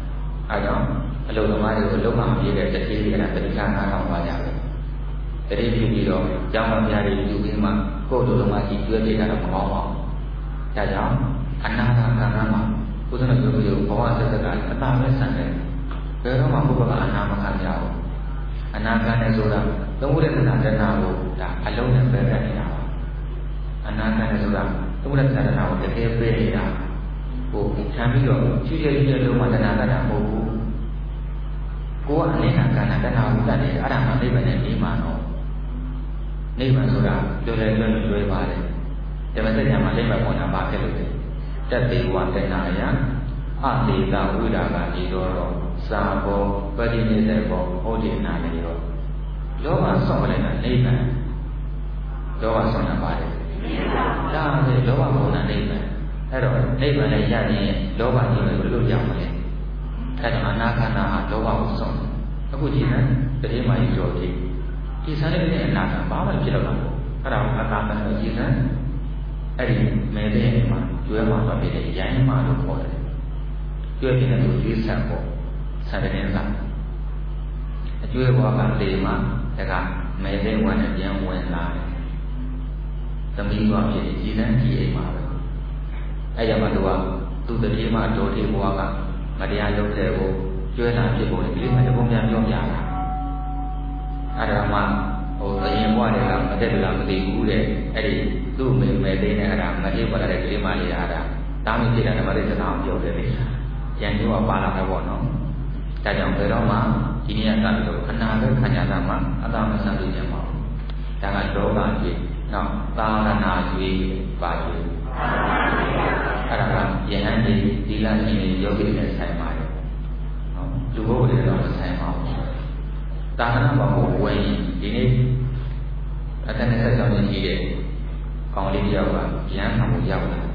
အဲကြောင့်အလုပ်သမားတွေကိုလုံးဝပြည့်တဲ့တတိယကတတိယနာထောင်ပါကြတယ်တတိယပြုပြီးတော့ကျောင်းမများတွေလူကြီးမှကိုယ်လိုသမားကြီးကျွေးပြတာတော့မကောင်းပါဘူးဒါကြောင့်အနာဂတ်ကံမှာဘုရားတို့ပြောဘဝဆက်ဆက်ကအတာပဲဆန်တယ်ဘယ်တော့မှဘုရားကအနာမခံကြဘူးအနာဂတ်နဲ့ဆိုတာသုံးခုတဲ့သဏ္ဍာန်တဏှာကိုဒါအလုံးနဲ့ပဲခဲ့နေတာပါအနာဂတ်နဲ့ဆိုတာသုံးခုတဲ့သဏ္ဍာန်တဏှာကိုတကယ်ပေးနေတာဟိုခံပြီးတော့ချွေချွေချွေလုံးဝတဏှာကတည်းကမဟုတ်ဘူးကိုယ်ကနေကံတဏှာတဏှာကိုတတ်တယ်အဲ့ဒါမှနိဗ္ဗာန်နဲ့ပြီးမှာတော့နိဗ္ဗာန်ဆိုတာလွယ်လွယ်လွယ်လွယ်ပါတယ်ဓမ္မစကြာမှာနိဗ္ဗာန်ပေါ်တာပါဖြစ်လို့တယ်တတ္တိဝတဏှာယအတေတဝိရာဂဤတော်တော့သာဘောပရိနိစေဘောဟောတိနာနေရောလောဘဆောက်လိုက်တာနိဗ္ဗာန်လောဘဆောက်တာပါတယ်ဒါနဲ့လောဘဘုံနာနိဗ္ဗာန်အဲ့တော့နိဗ္ဗာန်နဲ့ရရင်လောဘကြီးကိုဘယ်လိုကြောက်မလဲအဲ့ဒါအနာခန္ဓာဟာလောဘကိုဆောက်အခုကြည့်မယ်တတိယမကြီးတော်ကြီးဒီစားတဲ့တဲ့အနာကဘာမှဖြစ်တော့တာပေါ့အဲ့ဒါကိုအတားတန်းလို့ကြည့်စမ်းအဲ့ဒီမဲတဲ့မှာကျွဲမှာတော့ဖြစ်တဲ့ရိုင်းမှာလို့ခေါ်တယ်ကျွဲပြတဲ့လူကြီးဆက်ပေါ့ဆက်တဲ့နေတာအကျွဲဘွားကလေမှာဒါကမဲတဲ့ဝင်နဲ့ပြန်ဝင်လာတယ်သမီးဘွားဖြစ်ကြည်စမ်းကြည့်အိမ်မှာပဲအဲ့ကြောင့်မှသူကသူ့တတိယမှာတော်ထေဘွားကမတရားလုပ်တဲ့ကိုကျွဲတာဖြစ်ဖို့ဒီလိုမှတပုံပြန်ပြောပြတာအဲ့ဒါမှဟိုအရင်ဘွားတွေကမတက်ဘူးလားမသိဘူးတဲ့အဲ့ဒီသူ့မေမဲသိနေအဲ့ဒါမတိပေါ်လာတဲ့ကလေးမလေးအားဒါတာမီးဖြစ်တာဓမ္မရိစ္ဆာအောင်ပြောတယ်လေကျန်ကျိုးကပါလာတယ်ပေါ့နော်ဒါကြောင့်ဘယ်တော့မှဒီနေ့ကစပြီးတော့အနာပဲခံကြတာမှအတမဆန်လို့ကျင်ပါဘူးဒါကလောကကြီးနော်သာရဏကြီးပါကြီးအဲ့ဒါကယဟန်ကြီးသီလရှင်တွေယောဂီတွေနဲ့ဆိုင်ပါတယ်နော်လူဘဝတွေတော့ဆိုင်ပါဘူးသာသနာ့ဘောင်ကိုဝင်ဒီနေ့အတန်းနဲ့ဆက်ဆောင်နေကြီးတဲ့ကောင်းလေးတယောက်ကရဟန်းဆောင်ကိုရောက်လာ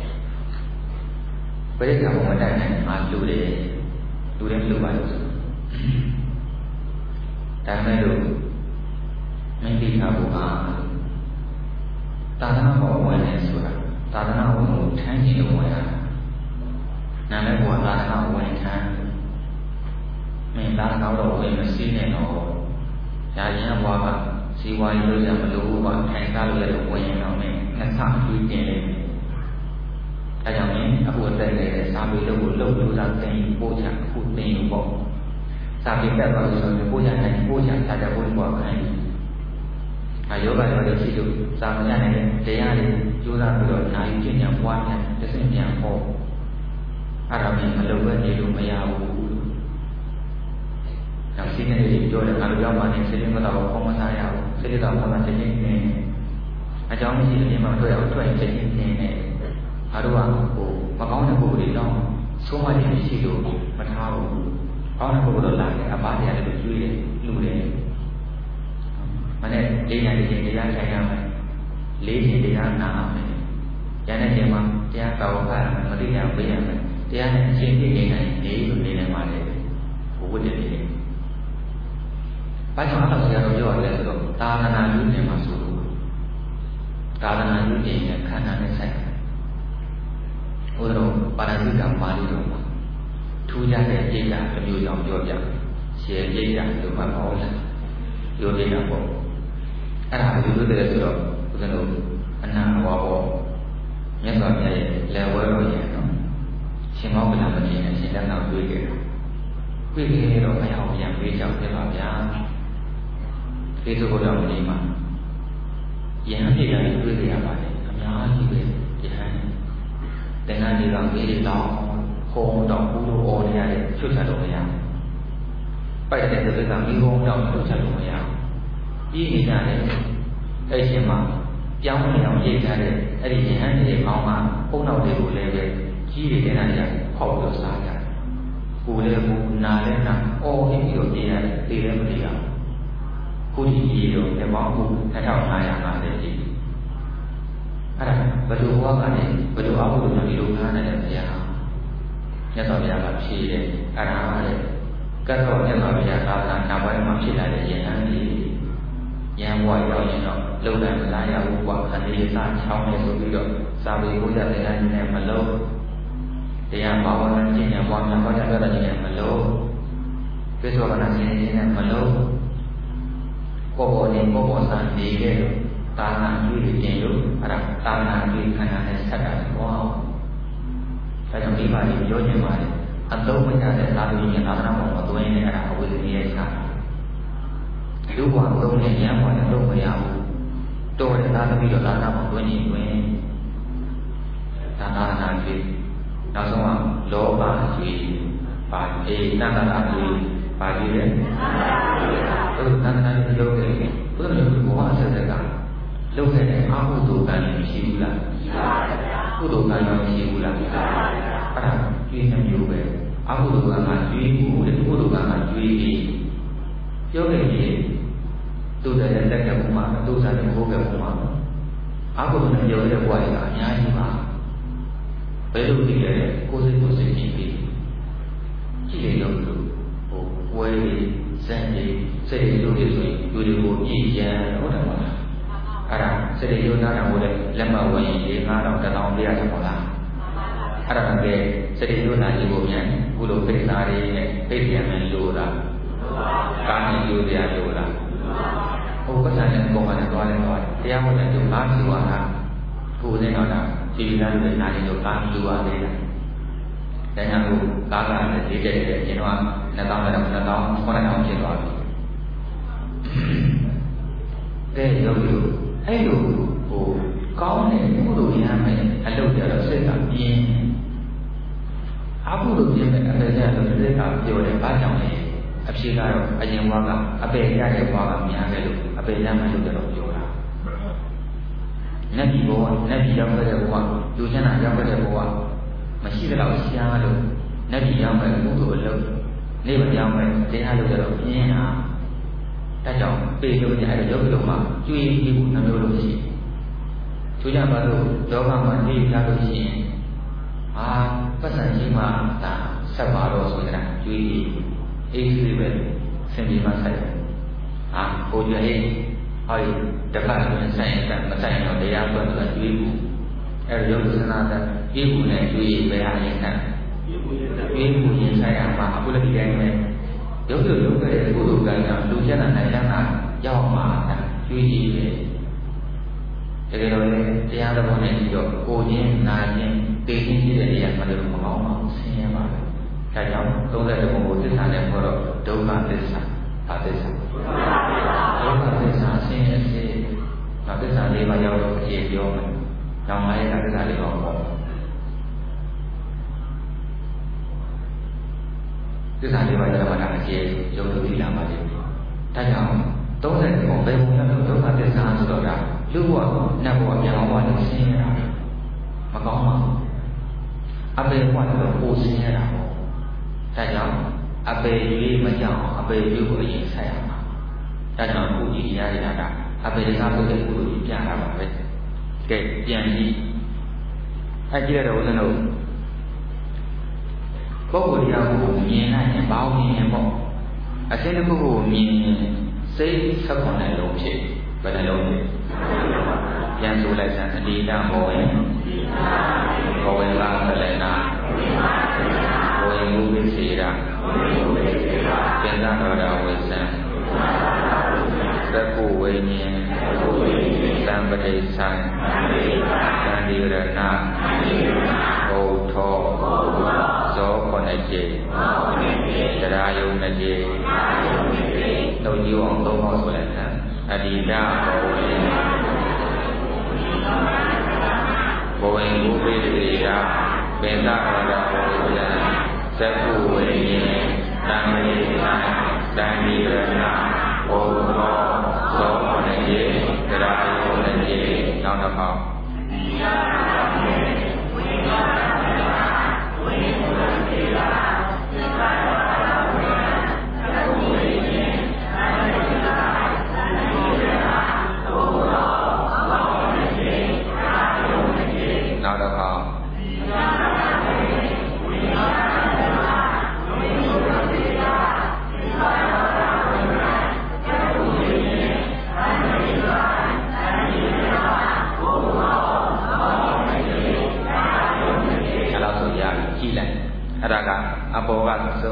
ပရိက္ခာဘုံမတိုင်နိုင်မှာလူတယ်လူတယ်လူပါလို့ဆိုဒါမဲ့လို့မင်းသိတာဘုရားသာသနာ့ဘောင်ဝင်နေဆိုတာသာသနာ့ဘောင်ကိုထမ်းချင်လို့ဝင်လာနာမည်ကသာသနာ့ဝင်ထမ်းမင်းသာသနာ့တော်ဝင်မစည်းနဲ့တော့ညာရင်ဘွားကစီဝါရီလို့ရမလို့ဘာထိုင်စားလို့ရတော့ဝင်ရင်တော့မင်းနှစ်ဆကျွေးတင်တယ်အဲကြောင့်မင်းအခုအသက်လည်းစာပေလို့ကိုလှုပ်လို့သာတင်ပို့ချအခုတင်လို့ပေါ့စာပေတက်သွားလို့ဆိုရင်ပို့ချနိုင်ပို့ချစာကြဖို့ပေါ့ခိုင်းအယောဂရောရှိလို့စာမရနိုင်တဲ့တရားတွေကြိုးစားပြီးတော့နိုင်ကျင့်ကြံပွားများတစ်စင်းပြန်ဟောအဲ့ဒါမင်းမလုပ်ဘဲနေလို့မရဘူးနောက်စီးနေတယ်ပြောတယ်ငါတို့ရောက်မှနေစိတ်မတော်ခေါင်းမစားရဘူးစိတ်တော်ဘာမှတည်နေနေအကြောင်းမရှိရင်မှတွေ့အောင်တွေ့ရင်တည်နေနေငါတို့ကဟိုမကောင်းတဲ့ပုဂ္ဂိုလ်တွေတော့ဆုံးမခြင်းရှိလို့မထားဘူးကောင်းတဲ့ပုဂ္ဂိုလ်တော့လာတယ်အပါတရားတွေကျွေးတယ်လူတယ်မနဲ့လေးညာလေးတရားဆိုင်ရမယ်လေးခြင်းတရားနာရမယ်ဉာဏ်နဲ့ခြင်းမှာတရားတော်ကမသိကြပေးရမယ်တရားနဲ့အရှင်းပြနေနိုင်နေလို့နေနိုင်ပါလေဘုဝတ္တနေဘာကြောင့်အဲ့ဒါဆရာတော်ပြောရတယ်ဆိုတော့သာသနာ့ယူနေမှာဆိုလို့သာသနာ့ယူနေတဲ့ခန္ဓာနဲ့ဆိုင်တယ်ဘုရားပါရဇိကပါဠိတော်မှာထူးခြားတဲ့အိဒါတစ်မျိုးကြောင့်ပြောပြရှယ်အိဒါလို့မှပြောလာပြောပြတာပေါ့အဲ့ဒါဘယ်လိုလုပ်တယ်ဆိုတော့ဘုရားတို့အနန္တဘောပေါ့မြတ်စွာဘုရားရဲ့လက်ဝဲတော်ရဲ့နော်ရှင်မောကလမကြီးနဲ့ရှင်တန်တော်တွေ့ခဲ့တယ်တွေ့ခဲ့တော့ဘုရားကိုပြန်ပေးကြောက်ခဲ့ပါဗျာဒီလိုဘုရားမကြီးမှာယဟန်ပြည်တိုင်းတွေ့ကြရပါတယ်အများကြီးပဲယဟန်တင်နာဒီကမေးတွေတော့ခုံတော့ဘူးလို့အော်နေရတယ်ချွတ်ချလို့မရပိုက်တဲ့တဲ့ကမိကုန်းတော့ချွတ်ချလို့မရပြီးနေကြတယ်အဲ့ရှင်မှာပြောင်းနေအောင်ရိတ်ထားတဲ့အဲ့ဒီယဟန်တွေပေါင်းမှာပုံတော်တွေကိုလည်းပဲကြီးတွေတင်နာကြဟောလို့စားကြကိုယ်လည်းကိုနာလည်းနာအော်ပြီးတော့ကြည့်ရတယ်သိလည်းမသိရဘူးခုဒီကြီးတော့ဒီပေါင်းခုနှစ်ထောင်၅ရာ၅၀ကြီးအဲ့ဒါဘယ်လိုဘဝကနေဘယ်လိုအမှုတွေဒီလိုငားနေတယ်ဗျာမြတ်စွာဘုရားကဖြေတယ်အဲ့ဒါလေကတ်တော်မြတ်စွာဘုရားသာသနာနောက်ပိုင်းမှာဖြစ်လာတဲ့ယဟန်ကြီးရန်ဘဝရောက်ရင်တော့လုံနိုင်မလားရဘူးကွာအနေစားချောင်းနေဆိုပြီးတော့စာပေဘုရားတရားကြီးနဲ့မလုံးတရားဘာဝနာကျင့်ကြံပွားများဟောကြားတာခြင်းနဲ့မလို့ပိဿဝနာခြင်းနဲ့မလို့ကိုယ်ပေါ်နေကိုယ်ပေါ်စံနေခဲ့လို့တာနာကျွေးခြင်းလို့အဲ့ဒါတာနာကျွေးခန္ဓာနဲ့ဆက်တာပေါ့ဒါကြောင့်ဒီပါဠိပြောခြင်းပါလေအလုံးမရတဲ့သာသမီနဲ့သာသနာ့ဘောင်ကိုသွင်းနေအဲ့ဒါအဝိဇ္ဇာရဲ့ခြားလူ့ဘဝသုံးနဲ့ဉာဏ်ဘဝနဲ့လုံးမရဘူးတော်တဲ့သာသမီတော့သာသနာ့ဘောင်သွင်းနေတွင်သာသနာ့ကျွေးနောက်ဆုံးကလောဘကျွေးပါအေးတဏ္ဍာကျွေးပါကျွေးတယ်ဟုတ်တဏ္ဍာကျွေးလုပ်ခဲ့တယ်ဘုရားမျိုးဘဝဆက်ဆက်ကလုပ်ခဲ့တဲ့အမှုတုကံမရှိဘူးလားရှိပါဘူးကုသိုလ်ကံရောမရှိဘူးလားရှိပါဘူးအဲ့ဒါကျွေးနှမျိုးပဲအကုသိုလ်ကံကကျွေးမှုတဲ့ကုသိုလ်ကံကကျွေးပြီးပြောခဲ့ရင်သူတဲ့လက်ကဘုမှာသူစားတဲ့ဘိုးကဘုမှာအကုသိုလ်နဲ့ပြောတဲ့ဘဝတွေကအများကြီးပါဘယ်လိုဖြစ်လဲကိုယ်စိတ်ကိုစိတ်ကြည့်ပြီးကြည့်ရအောင်လို့ဟိုဝဲစံနေစိတ်တွေလို့ဆိုရင်လူတွေကိုကြည်ရန်ဟုတ်တယ်မလားအဲ့ဒါစိတ်တွေယုံနာတာကိုလည်းလက်မဝင်ရင်ဒီငါးတော့တစ်တောင်ပြရမှာလားအဲ့ဒါကစိတ်တွေယုံနာခြင်းကိုမြန်ဘုလိုပြိဿာတွေနဲ့ပြည့်ပြန်မယ်လို့လားကာမီယုံတရားလို့လားဟိုပဋ္ဌာန်းနဲ့ပုံမှန်နဲ့သွားလဲသွားတရားဟုတ်တယ်သူငါးရှိသွားတာကိုယ်နဲ့တော့ဒါဒီလားလို့နားနေလို့ကာမီယုံပါလေဒါကြောင့်ဟိုကာကလည်းဒီတဲ့တဲ့ကျွန်တော်ကနှစ်တောင်းနဲ့နှစ်တောင်းခုနှစ်တောင်းဖြစ်သွားပြီတဲ့ရုပ်လို့အဲ့လိုဟိုကောင်းတဲ့ကုသိုလ်ရမ်းမယ်အလုပ်ကြတော့စိတ်ကပြင်းအကုသိုလ်ပြင်းတဲ့အပေကျတော့စိတ်ကပြောတယ်ဘာကြောင့်လဲအဖြစ်ကတော့အရင်ဘဝကအပေရတဲ့ဘဝကများတယ်လို့အပေရမ်းမယ်လို့ကြတော့ပြောတာနတ်ပြည်ဘဝနတ်ပြည်ရောက်တဲ့ဘဝလူချမ်းသာရောက်တဲ့ဘဝမရှိတော့ရှားလို့နတ်ပြည်ရောက်မဲ့ကုသိုလ်အလုပ်နေမရောက်မဲ့တရားလို့ကြတော့ပြင်းတာဒါကြောင့်ပေလို့ညအဲ့တော့ရုပ်လုံးမှာကျွေးပြီးဖို့နှမျိုးလို့ရှိတယ်။သူကြပါလို့လောကမှာနေကြလို့ရှိရင်အာပတ်စံကြီးမှာဒါဆက်ပါတော့ဆိုတာကျွေးပြီးအေးဆေးပဲဆင်ပြီးမှဆက်တယ်။အာကိုကြရေးဟောဒီတပတ်တွင်ဆိုင်ရင်မဆိုင်တော့တရားသွတ်သွတ်ကျွေးဖို့အဲ့တော့ရုပ်သနာတဲ့ကျွေးဖို့နဲ့ကျွေးပဲအရင်ကကျွေးဖို့ရင်ဆိုင်ရမှာအခုလည်းဒီတိုင်းပဲရုပ်လို့လုပ်ခဲ့တဲ့ကုသိုလ်ကံကလူကျန်တဲ့နိုင်တဲ့ကရောက်မှာကျွေးကြည့်တယ်တကယ်တော့တရားတော်နဲ့ပြီးတော့ကိုချင်းနာချင်းသိချင်းရှိတဲ့နေရာမှာလည်းမကောင်းပါဘူးဆင်းရဲပါပဲဒါကြောင့်သုံးတဲ့ဘုံကိုသစ္စာနဲ့ခေါ်တော့ဒုက္ခသစ္စာဘာသစ္စာဒုက္ခသစ္စာဆင်းရဲစေဒါသစ္စာလေးပါးရောက်တော့အကျေပြောမယ်နောက်မှလည်းသစ္စာလေးပါးပေါ့သစ္စာလေးပါးကျတော့ဒါအကျေယုံကြည်လာပါလိမ့်မယ်ဒါကြောင့်သုံးတဲ့ဘုံဘယ်ဘုံလဲဒုက္ခသစ္စာဆိုတော့ဒါလူဘဝနတ်ဘဝပြန်ဘဝနဲ့ဆင်းရဲတာမကောင်းပါဘူးအပေဘဝတော့ကိုဆင်းရဲတာပေါ့ဒါကြောင့်အပေရွေးမကြောက်အပေရွေးကိုအရင်ဆက်ရမှာဒါကြောင့်အခုဒီတရားတွေကဒါအပေကပုဒ်တဲ့ကုသိုလ်ကြီးပြန်လာပါပဲကဲပြန်ပြီးအဲကြည့်ရတော့ဦးဇင်းတို့ပုဂ္ဂိုလ်တရားကိုမြင်နိုင်ရင်ဘာလို့မြင်ရင်ပေါ့အစင်းတစ်ခုကိုမြင်ရင်စိတ်ဆက်ခွန်တဲ့လုံးဖြစ်ဘယ်နှလုံးလဲပြန်ဆိုလိုက်စမ်းအတိတဘောဝင်ဘောဝင်လာသလနာဘောဝင်မူဝိစေရပြန်သာတော်တော်ဝိသံသက္ကုဝိညာဉ်သံပတိသံသံဒီရဏဘုထောဇောခொနှစ်ကျေတရားယုံနှစ်ကျေသုံးကြီးအောင်သုံးဟောဆိုလိုက်စမ်းအတိတဘောဝင်ဘောဝင်မူဝိစေရပြန်သာတော်တော်ဝိသံသက္ကုဝိညာဉ်သံပတိသံသံဒီရဏဘုထောဇောခொနှစ်ကျေတရားယုံနှစ်ကျေနောက်တစ်ခေါက်နောက်တစ်ခေါက် Thank you.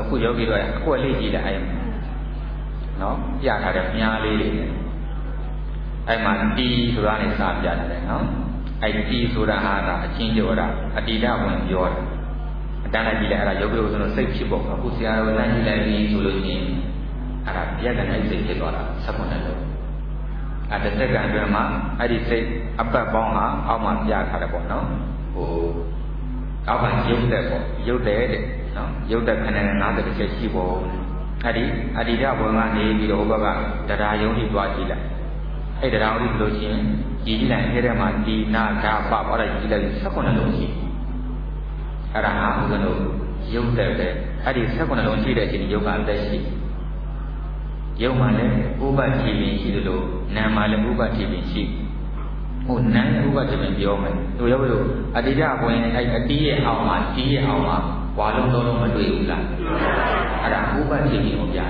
အခုယောဂီတို့အကွက်လေးကြည့်လိုက်အဲ့နော်ပြထားတဲ့မြားလေးတွေအဲ့မှာတီဆိုတာနဲ့စာပြထားတယ်နော်အဲ့တီဆိုတာဟာကအချင်းကျော်တာအတိဒဝင်ပြောတာအတန်းလိုက်ကြည့်လိုက်အဲ့ဒါယောဂီတို့ဆိုတော့စိတ်ဖြစ်ပုံအခုဆရာတော်လမ်းကြည့်လိုက်ပြီးဆိုလို့ရှိရင်အဲ့ဒါပြက်ကနဲ့စိတ်ဖြစ်သွားတာဆက်ခွန်တယ်လို့အဲ့တစ်စက္ကန့်အတွင်းမှာအဲ့ဒီစိတ်အပတ်ပေါင်းဟာအောက်မှာပြထားတယ်ပေါ့နော်ဟိုအောက်ကရုပ်သက်ပေါ့ရုပ်သက်တဲ့နော်ရုပ်သက်ခဏနဲ့၅၀ချက်ရှိဖို့အဲ့ဒီအတိဒဝင်ကနေပြီးတော့ဟိုဘက်ကတရားယုံကြီးသွားကြည့်လိုက်အဲ့တရားယုံကြီးလို့ရှိရင်ကြည်ကြည့်လိုက်အဲ့ထဲမှာဒီနာဓာပဟောလိုက်ကြည့်လိုက်ဆက်ခွန်တယ်လို့ရှိအဲ့ဒါဟာဘုရားတို့ရုပ်သက်ပဲအဲ့ဒီဆက်ခွန်လုံးရှိတဲ့အချိန်ရုပ်ကအသက်ရှိရုပ်မှလည်းဥပတိပင်ရှိသလိုနာမ်မှလည်းဥပတိပင်ရှိဟိုနာမ်ဥပတိပင်ပြောမယ်တို့ရောလို့အတိဒဝင်အဲ့အတီးရဲ့အောက်မှာတီးရဲ့အောက်မှာဝါလုံးလုံးမတွေ့ဘူးလားအဲ့ဒါဥပတိပင်ကိုပြတာ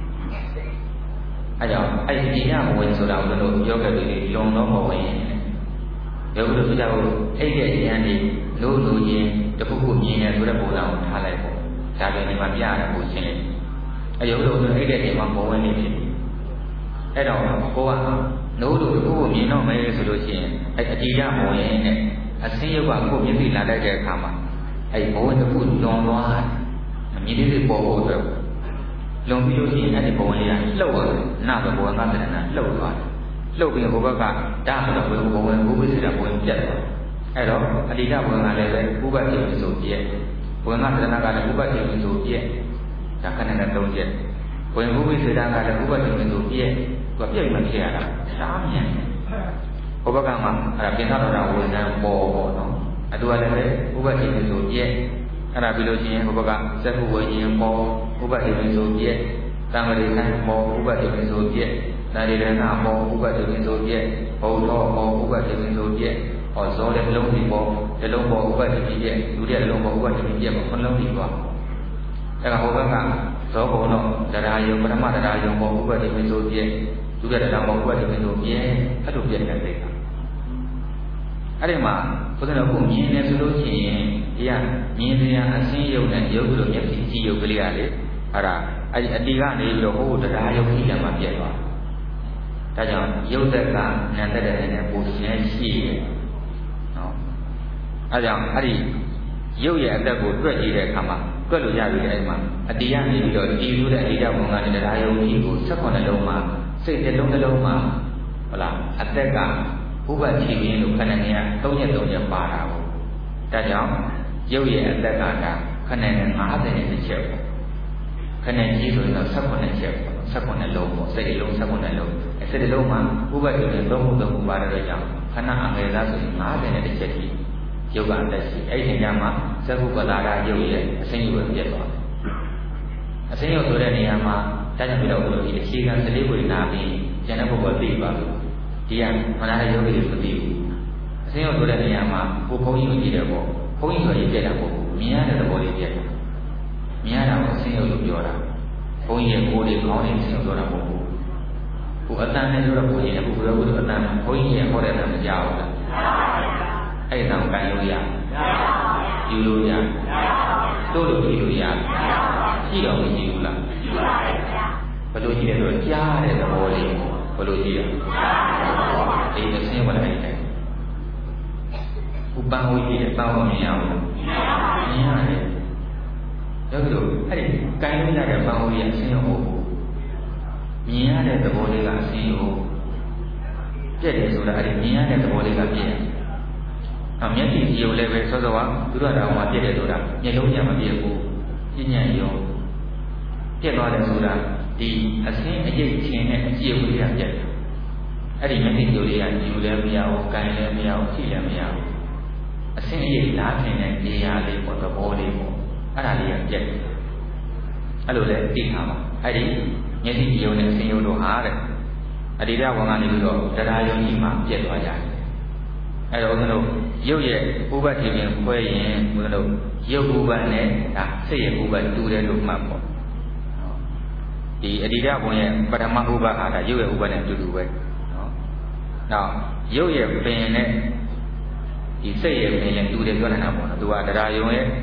အဲ့ကြောင့်အဲ့ဒီညမဝင်ဆိုတာကိုတို့ပြောခဲ့ပြီးလွန်တော့မဝင်ယောဂီတို့ပြောကြလို့အဲ့ဒီဉာဏ်ဒီလို့လို့ချင်းတခုခုမြင်ရဆိုတဲ့ပုံစံကိုထားလိုက်ပေါ့ဒါပြန်ဒီမှာပြရတယ်ကိုရှင်းလိုက်အဲ့ယောဂီတို့အဲ့ဒီချိန်မှာဘဝင်နေဖြစ်အဲ့တော့ကိုကနိုးလို့တခုခုမြင်တော့မယ်ဆိုလို့ရှိရင်အဲ့အတိအကျမဝင်နဲ့အစင်းရုပ်ကကိုမျက်စိလာလိုက်တဲ့အခါမှာအဲ့ဘဝင်တစ်ခုလွန်သွားမြင်သေးသေးပေါ်ဖို့အတွက်လွန်ပြီးလို့ရှိရင်အဲ့ဒီဘဝင်လေးကလှုပ်သွားတယ်နာဘဘဝင်ကတည်းကလှုပ်သွားတယ်လှုပ်ပြီးဟိုဘက်ကဒါဆိုတော့ဘဝင်ဘဝင်ဘုပိစိတာဘဝင်ပြတ်တယ်အဲ့တော့အတိဒဘဝင်ကလည်းပဲဥပတိဆိုပြည့်ဘဝင်ကတဏှာကလည်းဥပတိဆိုပြည့်ဒါခဏနဲ့သုံးချက်ဘဝင်ဘုပိစိတာကလည်းဥပတိဆိုပြည့်သူကပြည့်မှဖြစ်ရတာရှားမြန်ဟိုဘက်ကမှအဲ့ဒါပြင်သာတော်တာဝေဒံပေါ်ပေါ့နော်အတူကလည်းပဲဥပတိဆိုပြည့်အဲ့ဒါပြီးလို့ရှိရင်ဟိုဘက်ကစက္ခုဝေရင်ပေါ်ဥပတိဆိုပြည့်သံဃာရိကံပေါ်ဥပတိဆိုပြည့်နာရီရဏပေါ်ဥပတိဆိုပြည့်ဘုံတော်ပေါ်ဥပတိဆိုပြည့်ဟောဇောတဲ့လုံးဒီပေါ်ဒီလုံးပေါ်ဥပတိပြည့်လူတဲ့လုံးပေါ်ဥပတိပြည့်ပေါ့ခလုံးဒီသွားအဲ့ဒါဟိုဘက်ကဇောဘုံတော့တရားယုံပထမတရားယုံပေါ်ဥပတိဆိုပြည့်လူတဲ့တရားပေါ်ဥပတိဆိုပြည့်အဲ့လိုပြည့်တဲ့စိတ်ကအဲ့ဒီမှာဘုရားတော်ကိုမြင်နေဆိုလို့ရှိရင်ဒီကမြင်စရာအစင်းယုံနဲ့ယုတ်လို့မျက်စိကြည့်ယုတ်ကလေးကလေအဲ့ဒါအဲ့ဒီအတီကနေပြီးတော့ဟိုတရားယုတ်ကြီးလည်းမပြည့်သွားဒါကြောင့်ယုတ်သက်ကနန္တတဲ့နဲ့ပူရှင်းရှိတယ်နော်အဲကြောင့်အဲ့ဒီယုတ်ရဲ့အသက်ကိုတွက်ကြည့်တဲ့အခါမှာတွက်လို့ရပြီအဲ့ဒီမှာအတီကနေပြီးတော့တီလို့တဲ့အတိဒဘုံကနေတရားယုတ်ကြီးကိုဆက်ခွန်နှလုံးမှာစိတ်တစ်လုံးတစ်လုံးမှာဟုတ်လားအသက်ကဥပတိပင်လို့ခဏနေရသုံးရက်သုံးရက်ပါတာကိုဒါကြောင့်ရုပ်ရဲ့အသက်ကဒါခဏနဲ့၅၀နဲ့ချက်ပေါ့ခဏကြီးဆိုရင်တော့၁၈ချက်ပေါ့၁၈လုံးပေါ့စိတ်လုံး၁၈လုံးအဲစိတ်လုံးမှာဥပတိပင်သုံးခုသုံးခုပါတဲ့ကြောင့်ခဏအငယ်သားဆိုရင်၅၀နဲ့ချက်ကြီးရုပ်ကအသက်ရှိအဲ့ဒီညမှာသက္ကုပလာဒရုပ်ရဲ့အစိမ်းရုပ်ပြည့်သွားတယ်အစိမ်းရုပ်ဆိုတဲ့နေရာမှာဒါကြောင့်ပြတော့ဘုရားဒီအခြေခံစလေးကိုနာပြီးကျန်တဲ့ပုဂ္ဂိုလ်သိပါလို့ဒီကမနာတဲ့ယောဂီတွေမသိဘူးအစင်းရောက်ဆိုတဲ့နေရာမှာကိုဘုန်းကြီးကိုကြည့်တယ်ပေါ့ဘုန်းကြီးဆိုရင်ပြက်တာပေါ့မြင်ရတဲ့သဘောလေးပြက်တယ်မြင်ရတာကိုအစင်းရောက်လို့ပြောတာဘုန်းကြီးရဲ့ကိုယ်လေးခေါင်းလေးအစင်းရောက်ဆိုတာပေါ့ကိုအတန်နဲ့ပြောတော့ဘုန်းကြီးရဲ့ဘုရားဘုရားအတန်ဘုန်းကြီးရဲ့ဟောတဲ့အတန်မကြောက်ဘူးလားအဲ့ဒါကိုကန်လို့ရယူလို့ရတို့လို့ကြည့်လို့ရရှိတော့မရှိဘူးလားဘယ်လိုကြည့်လဲဆိုတော့ကြားတဲ့သဘောလေးဘယ်လိုကြည့်ရအေးအစင်းဝင်လိုက်တယ်ဥပ္ပဝိကြီးတဲ့တောင်းလို့မရဘူးမြင်ရတယ်ယောဂီတို့အဲ့ဒီကိုင်းလို့ရတဲ့ပန်းဝိကြီးအစင်းရောဟုတ်မြင်ရတဲ့သဘောလေးကအစင်းရောပြည့်တယ်ဆိုတာအဲ့ဒီမြင်ရတဲ့သဘောလေးကပြည့်တယ်အမျက်ကြည့်ရုံလည်းပဲစောစောကသူတို့တော်မှာပြည့်တယ်ဆိုတာမျက်လုံးညာမပြည့်ဘူးပြည့်ညံ့ရောပြည့်သွားတယ်ဆိုတာဒီအစင်းအရိပ်ချင်းနဲ့အကြည့်ဝိရပြတ်တယ်အဲ့ဒီမျက်စိကြိုလေးကယူလည်းမရဘူး၊ကန်လည်းမရဘူး၊ကြည့်လည်းမရဘူးအစင်းအရိပ်လားထင်တဲ့နေရာလေးပေါ့သဘောလေးပေါ့အဲ့ဒါလေးကပြတ်တယ်အဲ့လိုလဲသိထားပါအဲ့ဒီမျက်စိကြိုနဲ့အစင်းရုံတို့ဟာတဲ့အတိဒဝံကနေပြီးတော့တရားယုံကြီးမှပြတ်သွားကြတယ်အဲ့တော့ဦးဇင်းတို့ရုပ်ရဲ့ဥပတိပင်ခွဲရင်ဦးဇင်းတို့ရုပ်ဥပနဲ့ဒါစိတ်ရဲ့ဥပတူတယ်လို့မှတ်ပေါ့ဒီအတိဒဘုံရဲ့ပထမဥပဟာဒါရုပ်ရဲ့ဥပနဲ့အတူတူပဲနော်နောက်ရုပ်ရဲ့ပင်နဲ့ဒီစိတ်ရဲ့ပင်လည်းတူတယ်ပြောနေတာပေါ့နော်သူကတရားယုံရဲ့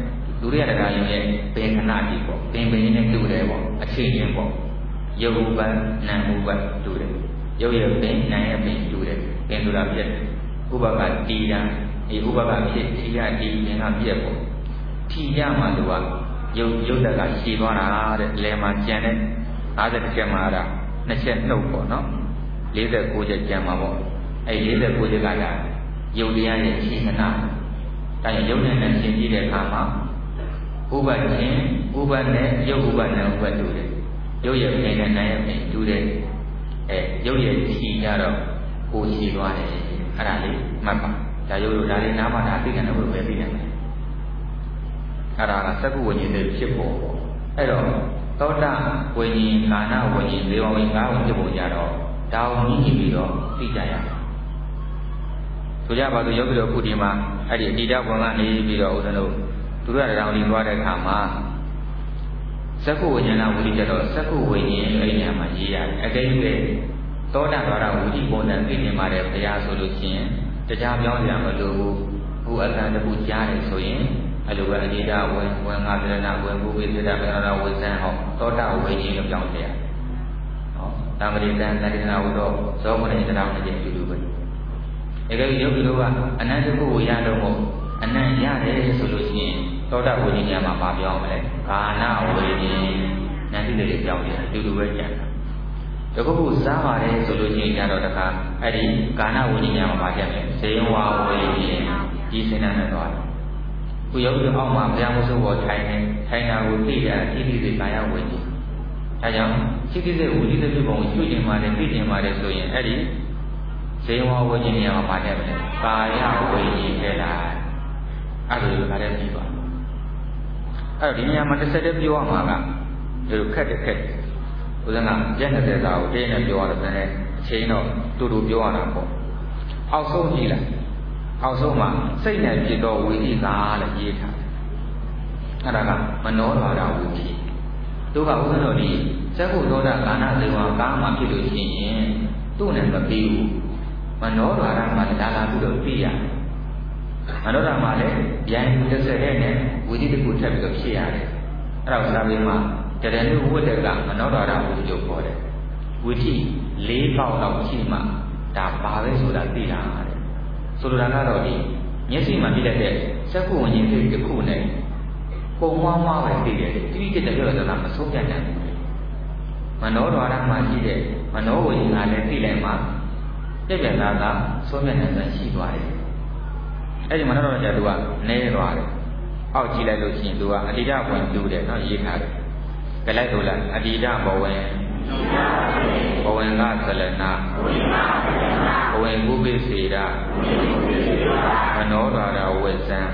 လူရတကာယုံရဲ့ပင်ခဏကြီးပေါ့ပင်ပင်နဲ့တူတယ်ပေါ့အချင်းချင်းပေါ့ယုတ်ဥပ္ပနာဥပ္ပတူတယ်ယုတ်ရဲ့ပင်နာရဲ့ပင်တူတယ်ပင်ဆိုတာပြည့်ဥပ္ပကတီးတာဒီဥပ္ပကဖြစ်ထီရတီးပင်ကပြည့်ပေါ့ထီရမှသူကယုတ်ယုတ်တကရှည်သွားတာတဲ့လဲမှာကျန်တဲ့၅၁ချက်မှာအဲ့ဒါနှစ်ချက်နှုတ်ပေါ့နော်၄၉ချက်ကျန်မှာပေါ့အဲ့၄၉ချက်ကဒါယုတ်တရားရဲ့ရှင်းခဏဒါကြောင့်ယုတ်နဲ့နဲ့ရှင်းကြည့်တဲ့အခါမှာဥပ္ပချင်းဥပ္ပနဲ့ယုတ်ဥပ္ပနဲ့ဥပ္ပတူတယ်ယုတ်ရဲ့ပင်နဲ့နာရဲ့ပင်တူတယ်အဲယုတ်ရဲ့ရှည်ကြတော့ကိုရှည်သွားတယ်အဲ့ဒါလေးမှတ်ပါဒါယုတ်လို့ဒါလေးနားမှာဒါသိတယ်လို့ပဲသိတယ်အဲ့ဒါကသက္ကုဝိညာဉ်တွေဖြစ်ပေါ်ပေါ့အဲ့တော့သောတာဝိညာဉ်ကာဏဝိညာဉ်ဒေဝဝိညာဉ်ငါးဝင်ဖြစ်ပေါ်ကြတော့ဒါကိုမြင်ပြီးတော့သိကြရမယ်ဆိုကြပါစို့ယောဂီတို့ခုဒီမှာအဲ့ဒီအတိဒဘုံကနေပြီးတော့ဥဒ္ဒနုသူတို့ရတောင်ဒီသွားတဲ့အခါမှာသက္ကုဝိညာဏဝိရိယတော့သက္ကုဝိညာဉ်အဲ့ဒီနေရာမှာရေးရတယ်အတိတ်ပဲသောတာတော်ရဝိရိပုံစံသိနေပါတယ်ဘုရားဆိုလို့ရှိရင်တရားပြောင်းကြမလို့ဘူးအတန်တခုကြားတယ်ဆိုရင်အဲ့လိုပဲအတိဒဝင်ဝင်ငါပြဏဝင်ဘုဝိသဒပြဏဝိဇံဟောသောတာဝိညာဉ်လို့ပြောင်းကြရနော်တမရိတံတတိနာဝသောဇောမနိတနာနဲ့တူတူပဲအဲဒါယောဂီတို့ကအနန္တကုကိုရတော့မို့အနန္တရတယ်ဆိုလို့ရှိရင်သောတာဝိညာဉ်မှာမပြောင်းမလဲကာဏဝိညာဉ်နန္တိတွေပြောင်းတယ်အတူတူပဲကြံတာတခုခုစားပါတယ်ဆိုလို့ရှိရင်ကြတော့တခါအဲ့ဒီကာဏဝိညာဉ်မှာပါကြမယ်ဇေယဝဝိညာဉ်ဒီစင်နာနဲ့တော့ခုယောဂီတို့အောက်မှာဘုရားမဆိုးပေါ်ထိုင်နေထိုင်တာကိုသိရအတိအကျကာယဝိညာဉ်အဲကြောင့်စိတ်စိတ်ဝိသိတဲ့ပုံကိုကျွတ်ကျင်ပါတယ်သိကျင်ပါတယ်ဆိုရင်အဲ့ဒီဇေယဝဝိညာဉ်နေရာမှာပါတဲ့မယ်ကာယဝိညာဉ်တဲ့လားအဲ့လိုလိုပါတဲ့ပြီးပါအဲ့တော့ဒီနေရာမှာတစ်ဆက်တည်းပြောရမှာကဒီလိုခက်တယ်ခက်တယ်ဦးဇင်းကရက်နှစ်စာကိုတင်းနဲ့ပြောရတယ်ဆိုရင်အချိန်တော့တူတူပြောရတာပေါ့အောက်ဆုံးကြည့်လိုက်အောက်ဆုံးမှာစိတ်နဲ့ဖြစ်တော့ဝိသိကာလို့ရေးထားတယ်အဲ့ဒါကမနောဓာရဝိသိသူကဦးဇင်းတို့ဒီသက္ကုသောတာကာဏဇေဝကာမှဖြစ်လို့ရှိရင်သူ့နဲ့မပြီးဘူးမနောဓာရမှာဒါလာပြီးတော့ပြီးရတယ်မနောဓာရမှာလည်းဗျံတစ်ဆက်နဲ့ဝိသိတခုထပ်ပြီးတော့ဖြစ်ရတယ်အဲ့ဒါကိုစာပေမှာတရဏုဝိတ္တကမနောဓာရဝိသိကိုခေါ်တယ်ဝိသိလေးပေါက်လောက်ရှိမှဒါပါပဲဆိုတာသိတာတဲ့ဆိုလိုတာကတော့ဒီမျက်စိမှာပြည့်တဲ့သက္ကုဝိညာဉ်တွေတစ်ခုနဲ့ပုံမှန်မှပဲသိတယ်တိတိကျကျပြောရတာမဆုံးဖြတ်နိုင်ဘူးမနောဓာရမှာရှိတဲ့မနောဝိညာဉ်ကလည်းသိလိုက်မှပြည့်ပြည့်သားသားဆုံးဖြတ်နိုင်တာရှိသွားတယ်အဲ့ဒီမနောဓာရကသူကနဲသွားတယ်အောက်ကြည့်လိုက်လို့ရှိရင်သူကအတိဒဝင်တူတယ်နော်ရေးထားတယ်ကြလိုက်ဆိုလားအတိဒဘဝင်ဘဝင်ကသလနာဘဝင်ကုပိစေရမနောဓာရဝိဇံ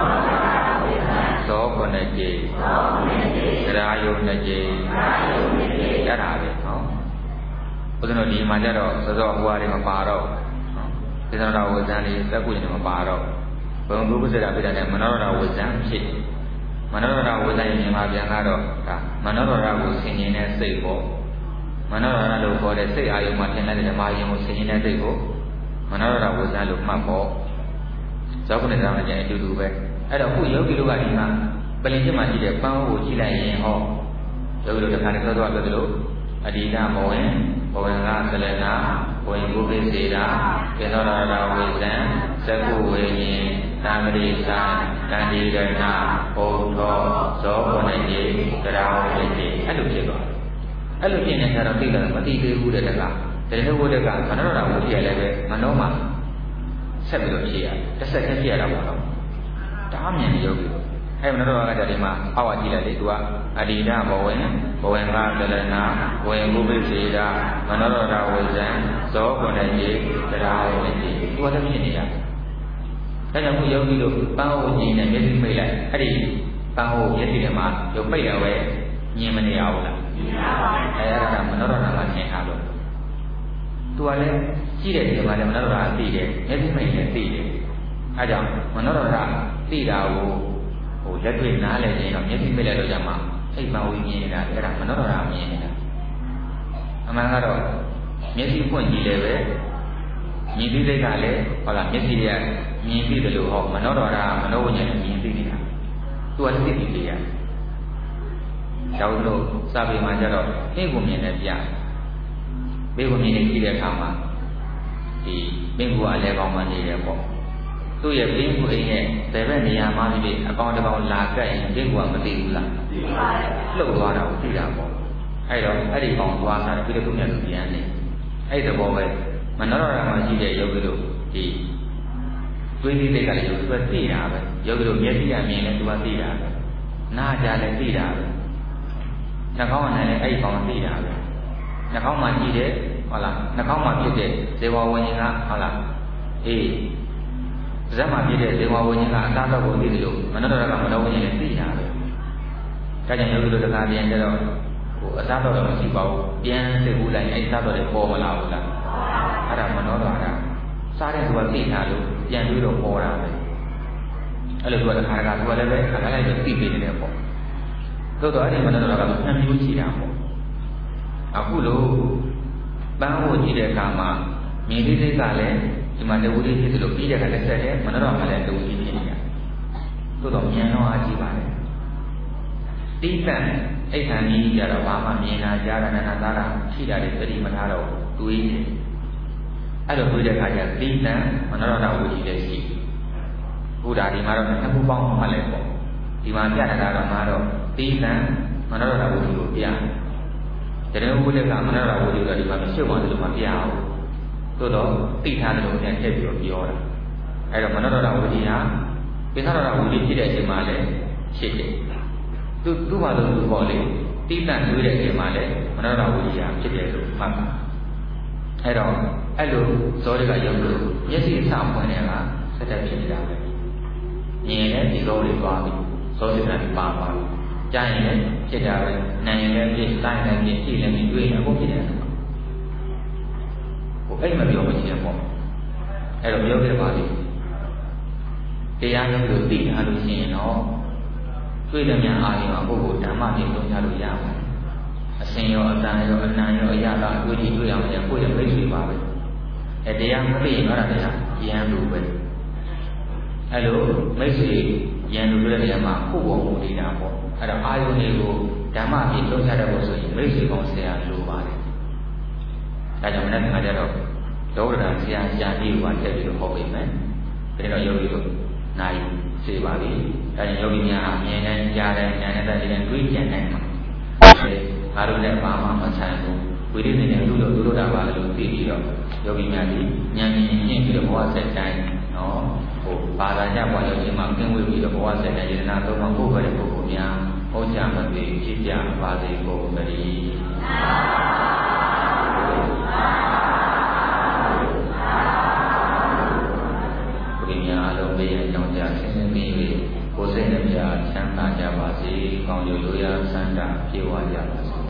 သောခုနှစ်ကြိမ်သရာယုနှစ်ကြိမ်အဲ့ဒါပဲနော်ဘုရားတို့ဒီမှာကြတော့စောစောဟိုဟာတွေမပါတော့သေသနာဝိဇံတွေသက္ကုညမပါတော့ဘုံဘုပ္ပစေတာပြတဲ့မနောဓာရဝိဇံဖြစ်မနောဓာရဝိဇံရင်မှာပြန်ကတော့ဒါမနောဓာရကိုဆင်ခြင်တဲ့စိတ်ပေါ့မနောဓာရလို့ခေါ်တဲ့စိတ်အာယုံမှာသင်တဲ့ဓမ္မယုံကိုဆင်ခြင်တဲ့စိတ်ကိုမနောဓာရဝိဇံလို့မှတ်ဖို့ဇောကုဏ္ဏသာမကျန်အတူတူပဲအဲ့တော့ခုယောဂီတို့ကဒီမှာပလင်จิตမှာရှိတဲ့ပန်းကိုကြည့်လိုက်ရင်ဟောယောဂီတို့တစ်ခါတည်းသောသောပြောသလိုအဒီဒဘဝင်ဘဝင်ကသလနာဘဝင်ဘုပိစေတာကေသောရတာဝိဇံသက္ကုဝိညာဉ်သာမရိသာတန်ဒီရဏဘုံသောဇောခုနှစ်ကြိမ်တရားဝိသိအဲ့လိုဖြစ်သွားတယ်အဲ့လိုဖြစ်နေတာတော့သိတယ်မသိသေးဘူးတဲ့တကတရဏဝိတ္တကခန္ဓာတော်ဝိသိရလည်းပဲမနောမှာဆက်ပြီးတော့ဖြစ်ရတယ်တစ်ဆက်ချင်းဖြစ်ရတာပေါ့နော်ဒါမှမြင်နေယောဂီတို့အဲ့မနောတော်ကကြတယ်မှာအောက်အကြည့်လိုက်လေသူကအဒီဒဘဝင်ဘဝင်ကသလနာဘဝင်ဘုပိစေတာမနောတော်ဝိဇံဇောခုနှစ်ကြိမ်တရားဝိသိသူကလည်းဖြစ်နေတာဒါကြောင့်ခုယောဂီတို့ပန်းဟုတ်ကြီးနဲ့မျက်စိမိတ်လိုက်အဲ့ဒီပန်းဟုတ်မျက်စိထဲမှာရုပ်ပိတ်တော့ပဲမြင်မနေရဘူးလားမြင်ပါပါအဲ့ဒါကမနောတော်ကမြင်ထားလို့သူကလည်းကြည့်တဲ့ဒီမှာလည်းမနောတော်ကသိတယ်မျက်စိမိတ်လည်းသိတယ်အဲကြောင့်မနောတော်ကသိတာကိုဟိုလက်တွေ့နားလည်ခြင်းတော့မျက်စိမိတ်လိုက်တော့ကြမှာစိတ်မဝိညာဉ်နေတာအဲ့ဒါမနောတော်ကမြင်နေတာအမှန်ကတော့မျက်စိဖွင့်ကြည့်လည်းပဲမြင်သိတဲ့ကလည်းဟုတ်လားမျက်စိတွေကမြင်သိတယ်လို့ဟောမနောတော်ကမနောဝိညာဉ်နဲ့မြင်သိနေတာသူကသိသိလေးရကျောင်းတို့စာပေမှာကျတော့ဘိက္ခုမြင်နဲ့ပြဘိက္ခုမြင်နဲ့ကြည့်တဲ့အခါမှာဒီဘိက္ခုအလဲကောင်းမှနေတယ်ပေါ့သူ့ရဲ့ဘိက္ခုအိမ်ရဲ့ဘယ်ဘက်နေရာမှဖြစ်အကောင်တစ်ကောင်လာကပ်ရင်ဘိက္ခုကမသိဘူးလားသိပါတယ်လှုပ်သွားတာကိုသိတာပေါ့အဲ့တော့အဲ့ဒီကောင်သွားတာဘိက္ခုမြတ်ကိုပြန်နေအဲ့ဒီဘောပဲမနောရမှာရှိတဲ့ယောဂီတို့ဒီတွေးပြီးတဲ့ကလေးကိုသူကသိတာပဲယောဂီတို့မျက်စိကမြင်လဲသူကသိတာပဲနားကြားလဲသိတာပဲနှာခေါင်းကလည်းအဲ့ဒီကောင်သိတာပဲနှာခေါင်းမှာကြည့်တယ်ဟုတ်လားနှာခေါင်းမှာဖြစ်တဲ့ဇေဝဝဉ္ဇဉ်ကဟုတ်လားအေးဇက်မှာဖြစ်တဲ့ဇေဝဝဉ္ဇဉ်ကအသားတော့ကိုသိတယ်လို့မနောရကမနောဝဉ္ဇဉ်နဲ့သိတာပဲဒါကြောင့်ယောဂီတို့တခါပြန်ကြတော့ဟိုအသားတော့မရှိပါဘူးပြန်သိဘူးလိုက်အဲ့သားတော့လည်းပေါ်မလာဘူးလားအဲ့ဒါမနောရကစားတဲ့သူကသိတာလို့ပြန်ပြီးတော့ပေါ်တာပဲအဲ့လိုသူကတခါတခါသူကလည်းပဲခါခါလိုက်တော့သိပေးနေတယ်ပေါ့သို့တော့အဲ့ဒီမနောရကတော့နှစ်မျိုးရှိတာပေါ့အခုလို့ပန်းဖို့ကြည့်တဲ့အခါမှာမြင်သိစိတ်ကလည်းဒီမှာတဝူလေးဖြစ်သလိုပြီးတဲ့အခါလည်းဆက်တယ်မနောရကလည်းတဝူလေးဖြစ်နေတာသို့တော့ဉာဏ်တော့အားကြီးပါတယ်တိတန်အိဋ္ဌာန်ကြီးကြတော့ဘာမှမြင်တာကြားတာနားတာတာရှိတာတွေသတိမထားတော့တွေးတယ်အဲ့လိုတွေးတဲ့အခါကျတိတန်မနောရဝူကြီးလည်းရှိဘုရားဒီမှာတော့နှစ်ခုပေါင်းမှလည်းပေါ့ဒီမှာပြတာကတော့မှာတော့တိတန်မနောရဝူကြီးကိုပြတရေဝုဒ္ဓကမနောရဝူကြီးကဒီမှာမရှုပ်ပါဘူးလို့မပြအောင်သို့တော့သိထားတယ်လို့ပြန်ထည့်ပြီးတော့ပြောတာအဲ့တော့မနောရဝူကြီးဟာပိဿရဝူကြီးဖြစ်တဲ့အချိန်မှာလည်းဖြစ်တယ်သူသူ့ဘာလို့သူပေါ်လေတိတန်တွေးတဲ့အချိန်မှာလည်းမနောရဝူကြီးဟာဖြစ်တယ်လို့မှတ်ပါအဲ့တော့အဲ့လိုဇောတိကရုပ်လို့မျက်စိအစဖွင့်နေတာစက်တက်ဖြစ်နေတာပဲမြင်ရင်ဒီကောလေးသွားပြီဇောတိကပါပါကြားရင်လည်းဖြစ်တာပဲနားရင်လည်းဖြစ်တိုင်းလည်းဖြစ်ကြည့်လည်းတွေ့ရင်အခုဖြစ်တယ်ဟိုအဲ့မပြောမချင်းပေါ့အဲ့တော့ပြောခဲ့ပါလိမ့်တရားရုပ်လို့သိထားလို့ရှိရင်တော့တွေ့တဲ့များအားရင်ပုဂ္ဂိုလ်ဓမ္မဖြစ်လုံးချလို့ရပါတယ်အစင်ရောအတန်ရောအနံရောအရသာအတွေ့အကြုံတွေ့အောင်လည်းကိုယ့်ရဲ့မိတ်ဆွေပါပဲအဲတရားမသိရင်တော့တရားရန်လို့ပဲအဲလိုမိတ်ဆွေရန်လို့တဲ့နေရာမှာကိုယ့်ဘောကိုနေတာပေါ့အဲတော့အာယုန်တွေကိုဓမ္မဖြစ်လုံးချတဲ့ဖို့ဆိုရင်မိတ်ဆွေကောင်းဆရာလိုပါတယ်ဒါကြောင့်မနေ့ကကြတော့ဒေါဝရဆရာရှားပြီးဟိုတက်ပြီးတော့ဟောပေးမယ်ဒါတော့ယောဂီတို့နိုင်စေပါပြီဒါကြောင့်ယောဂီများအမြင်နဲ့ကြားတဲ့ဉာဏ်နဲ့တည်းနဲ့တွေးကြံနိုင်မှာအားလုံးလည်းဘာမှမဆိုင်ဘူးဝိရိယနဲ့လူတို့လူတို့တာပါလို့သိပြီးတော့ယောဂီများဒီဉာဏ်ဉာဏ်ရှင်းပြီးတော့ဘဝဆက်တိုင်းနော်ဟိုဘာသာကြဘဝရောက်ခြင်းမှာကင်းဝေးပြီးတော့ဘဝဆက်တိုင်းယန္နာသုံးပါးပုဂ္ဂိုလ်ရဲ့ပုဂ္ဂိုလ်များဟောကြားမသိဖြစ်ကြပါစေကုန်သတည်းဘုရားအားလုံးရဲ့အကြောင်းကြားဆင်းရဲပြီးကိုယ်စိတ်နဲ့ပြချမ်းသာကြပါစေကောင်းကျိုးလိုရာဆန္ဒပြေဝကြပါစေ